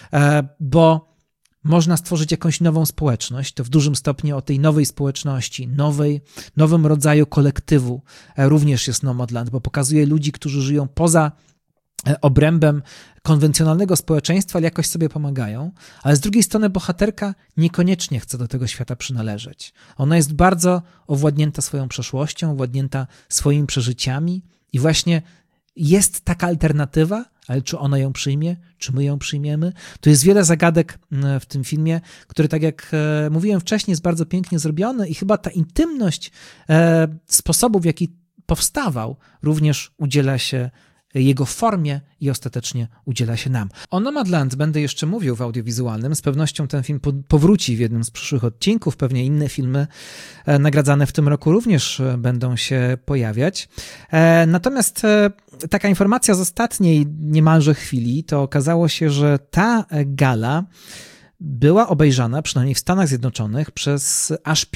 bo można stworzyć jakąś nową społeczność. To w dużym stopniu o tej nowej społeczności, nowym rodzaju kolektywu również jest Nomadland, bo pokazuje ludzi, którzy żyją poza obrębem konwencjonalnego społeczeństwa, ale jakoś sobie pomagają, ale z drugiej strony bohaterka niekoniecznie chce do tego świata przynależeć. Ona jest bardzo owładnięta swoją przeszłością, owładnięta swoimi przeżyciami i właśnie jest taka alternatywa, ale czy ona ją przyjmie, czy my ją przyjmiemy? Tu jest wiele zagadek w tym filmie, który, tak jak mówiłem wcześniej, jest bardzo pięknie zrobiony i chyba ta intymność sposobu, w jaki powstawał, również udziela się jego formie i ostatecznie udziela się nam. O Nomadland będę jeszcze mówił w audiowizualnym. Z pewnością ten film powróci w jednym z przyszłych odcinków. Pewnie inne filmy nagradzane w tym roku również będą się pojawiać. Natomiast taka informacja z ostatniej niemalże chwili, to okazało się, że ta gala była obejrzana, przynajmniej w Stanach Zjednoczonych, przez aż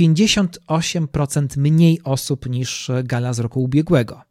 58% mniej osób niż gala z roku ubiegłego.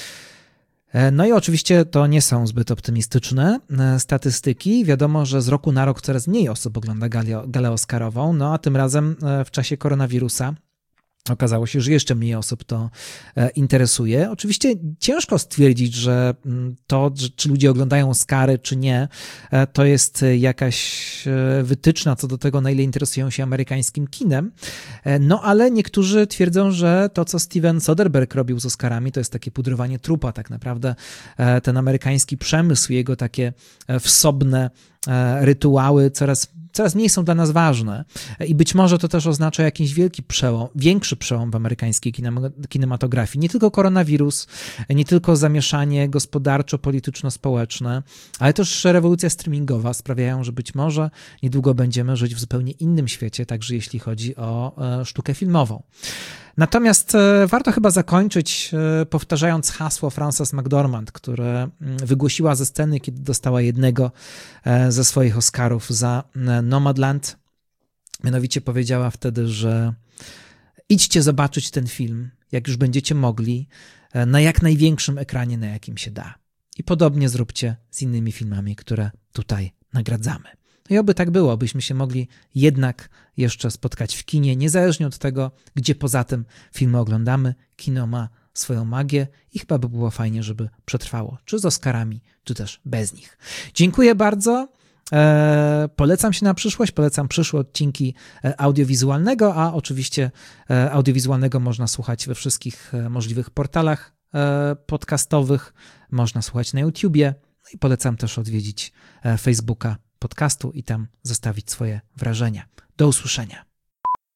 No i oczywiście to nie są zbyt optymistyczne statystyki. Wiadomo, że z roku na rok coraz mniej osób ogląda galę oscarową, no a tym razem w czasie koronawirusa okazało się, że jeszcze mniej osób to interesuje. Oczywiście ciężko stwierdzić, że to, czy ludzie oglądają Oscary, czy nie, to jest jakaś wytyczna co do tego, na ile interesują się amerykańskim kinem. No ale niektórzy twierdzą, że to, co Steven Soderbergh robił z Oscarami, to jest takie pudrowanie trupa. Tak naprawdę ten amerykański przemysł, jego takie wsobne rytuały coraz mniej są dla nas ważne i być może to też oznacza jakiś większy przełom w amerykańskiej kinematografii. Nie tylko koronawirus, nie tylko zamieszanie gospodarczo-polityczno-społeczne, ale też rewolucja streamingowa sprawiają, że być może niedługo będziemy żyć w zupełnie innym świecie, także jeśli chodzi o sztukę filmową. Natomiast warto chyba zakończyć powtarzając hasło Frances McDormand, które wygłosiła ze sceny, kiedy dostała jednego ze swoich Oscarów za Nomadland. Mianowicie powiedziała wtedy, że idźcie zobaczyć ten film, jak już będziecie mogli, na jak największym ekranie, na jakim się da. I podobnie zróbcie z innymi filmami, które tutaj nagradzamy. No i oby tak było, byśmy się mogli jednak jeszcze spotkać w kinie, niezależnie od tego, gdzie poza tym filmy oglądamy. Kino ma swoją magię i chyba by było fajnie, żeby przetrwało, czy z Oscarami, czy też bez nich. Dziękuję bardzo. Polecam się na przyszłość, polecam przyszłe odcinki audiowizualnego, a oczywiście audiowizualnego można słuchać we wszystkich możliwych portalach podcastowych, można słuchać na YouTubie, no i polecam też odwiedzić Facebooka podcastu i tam zostawić swoje wrażenia. Do usłyszenia.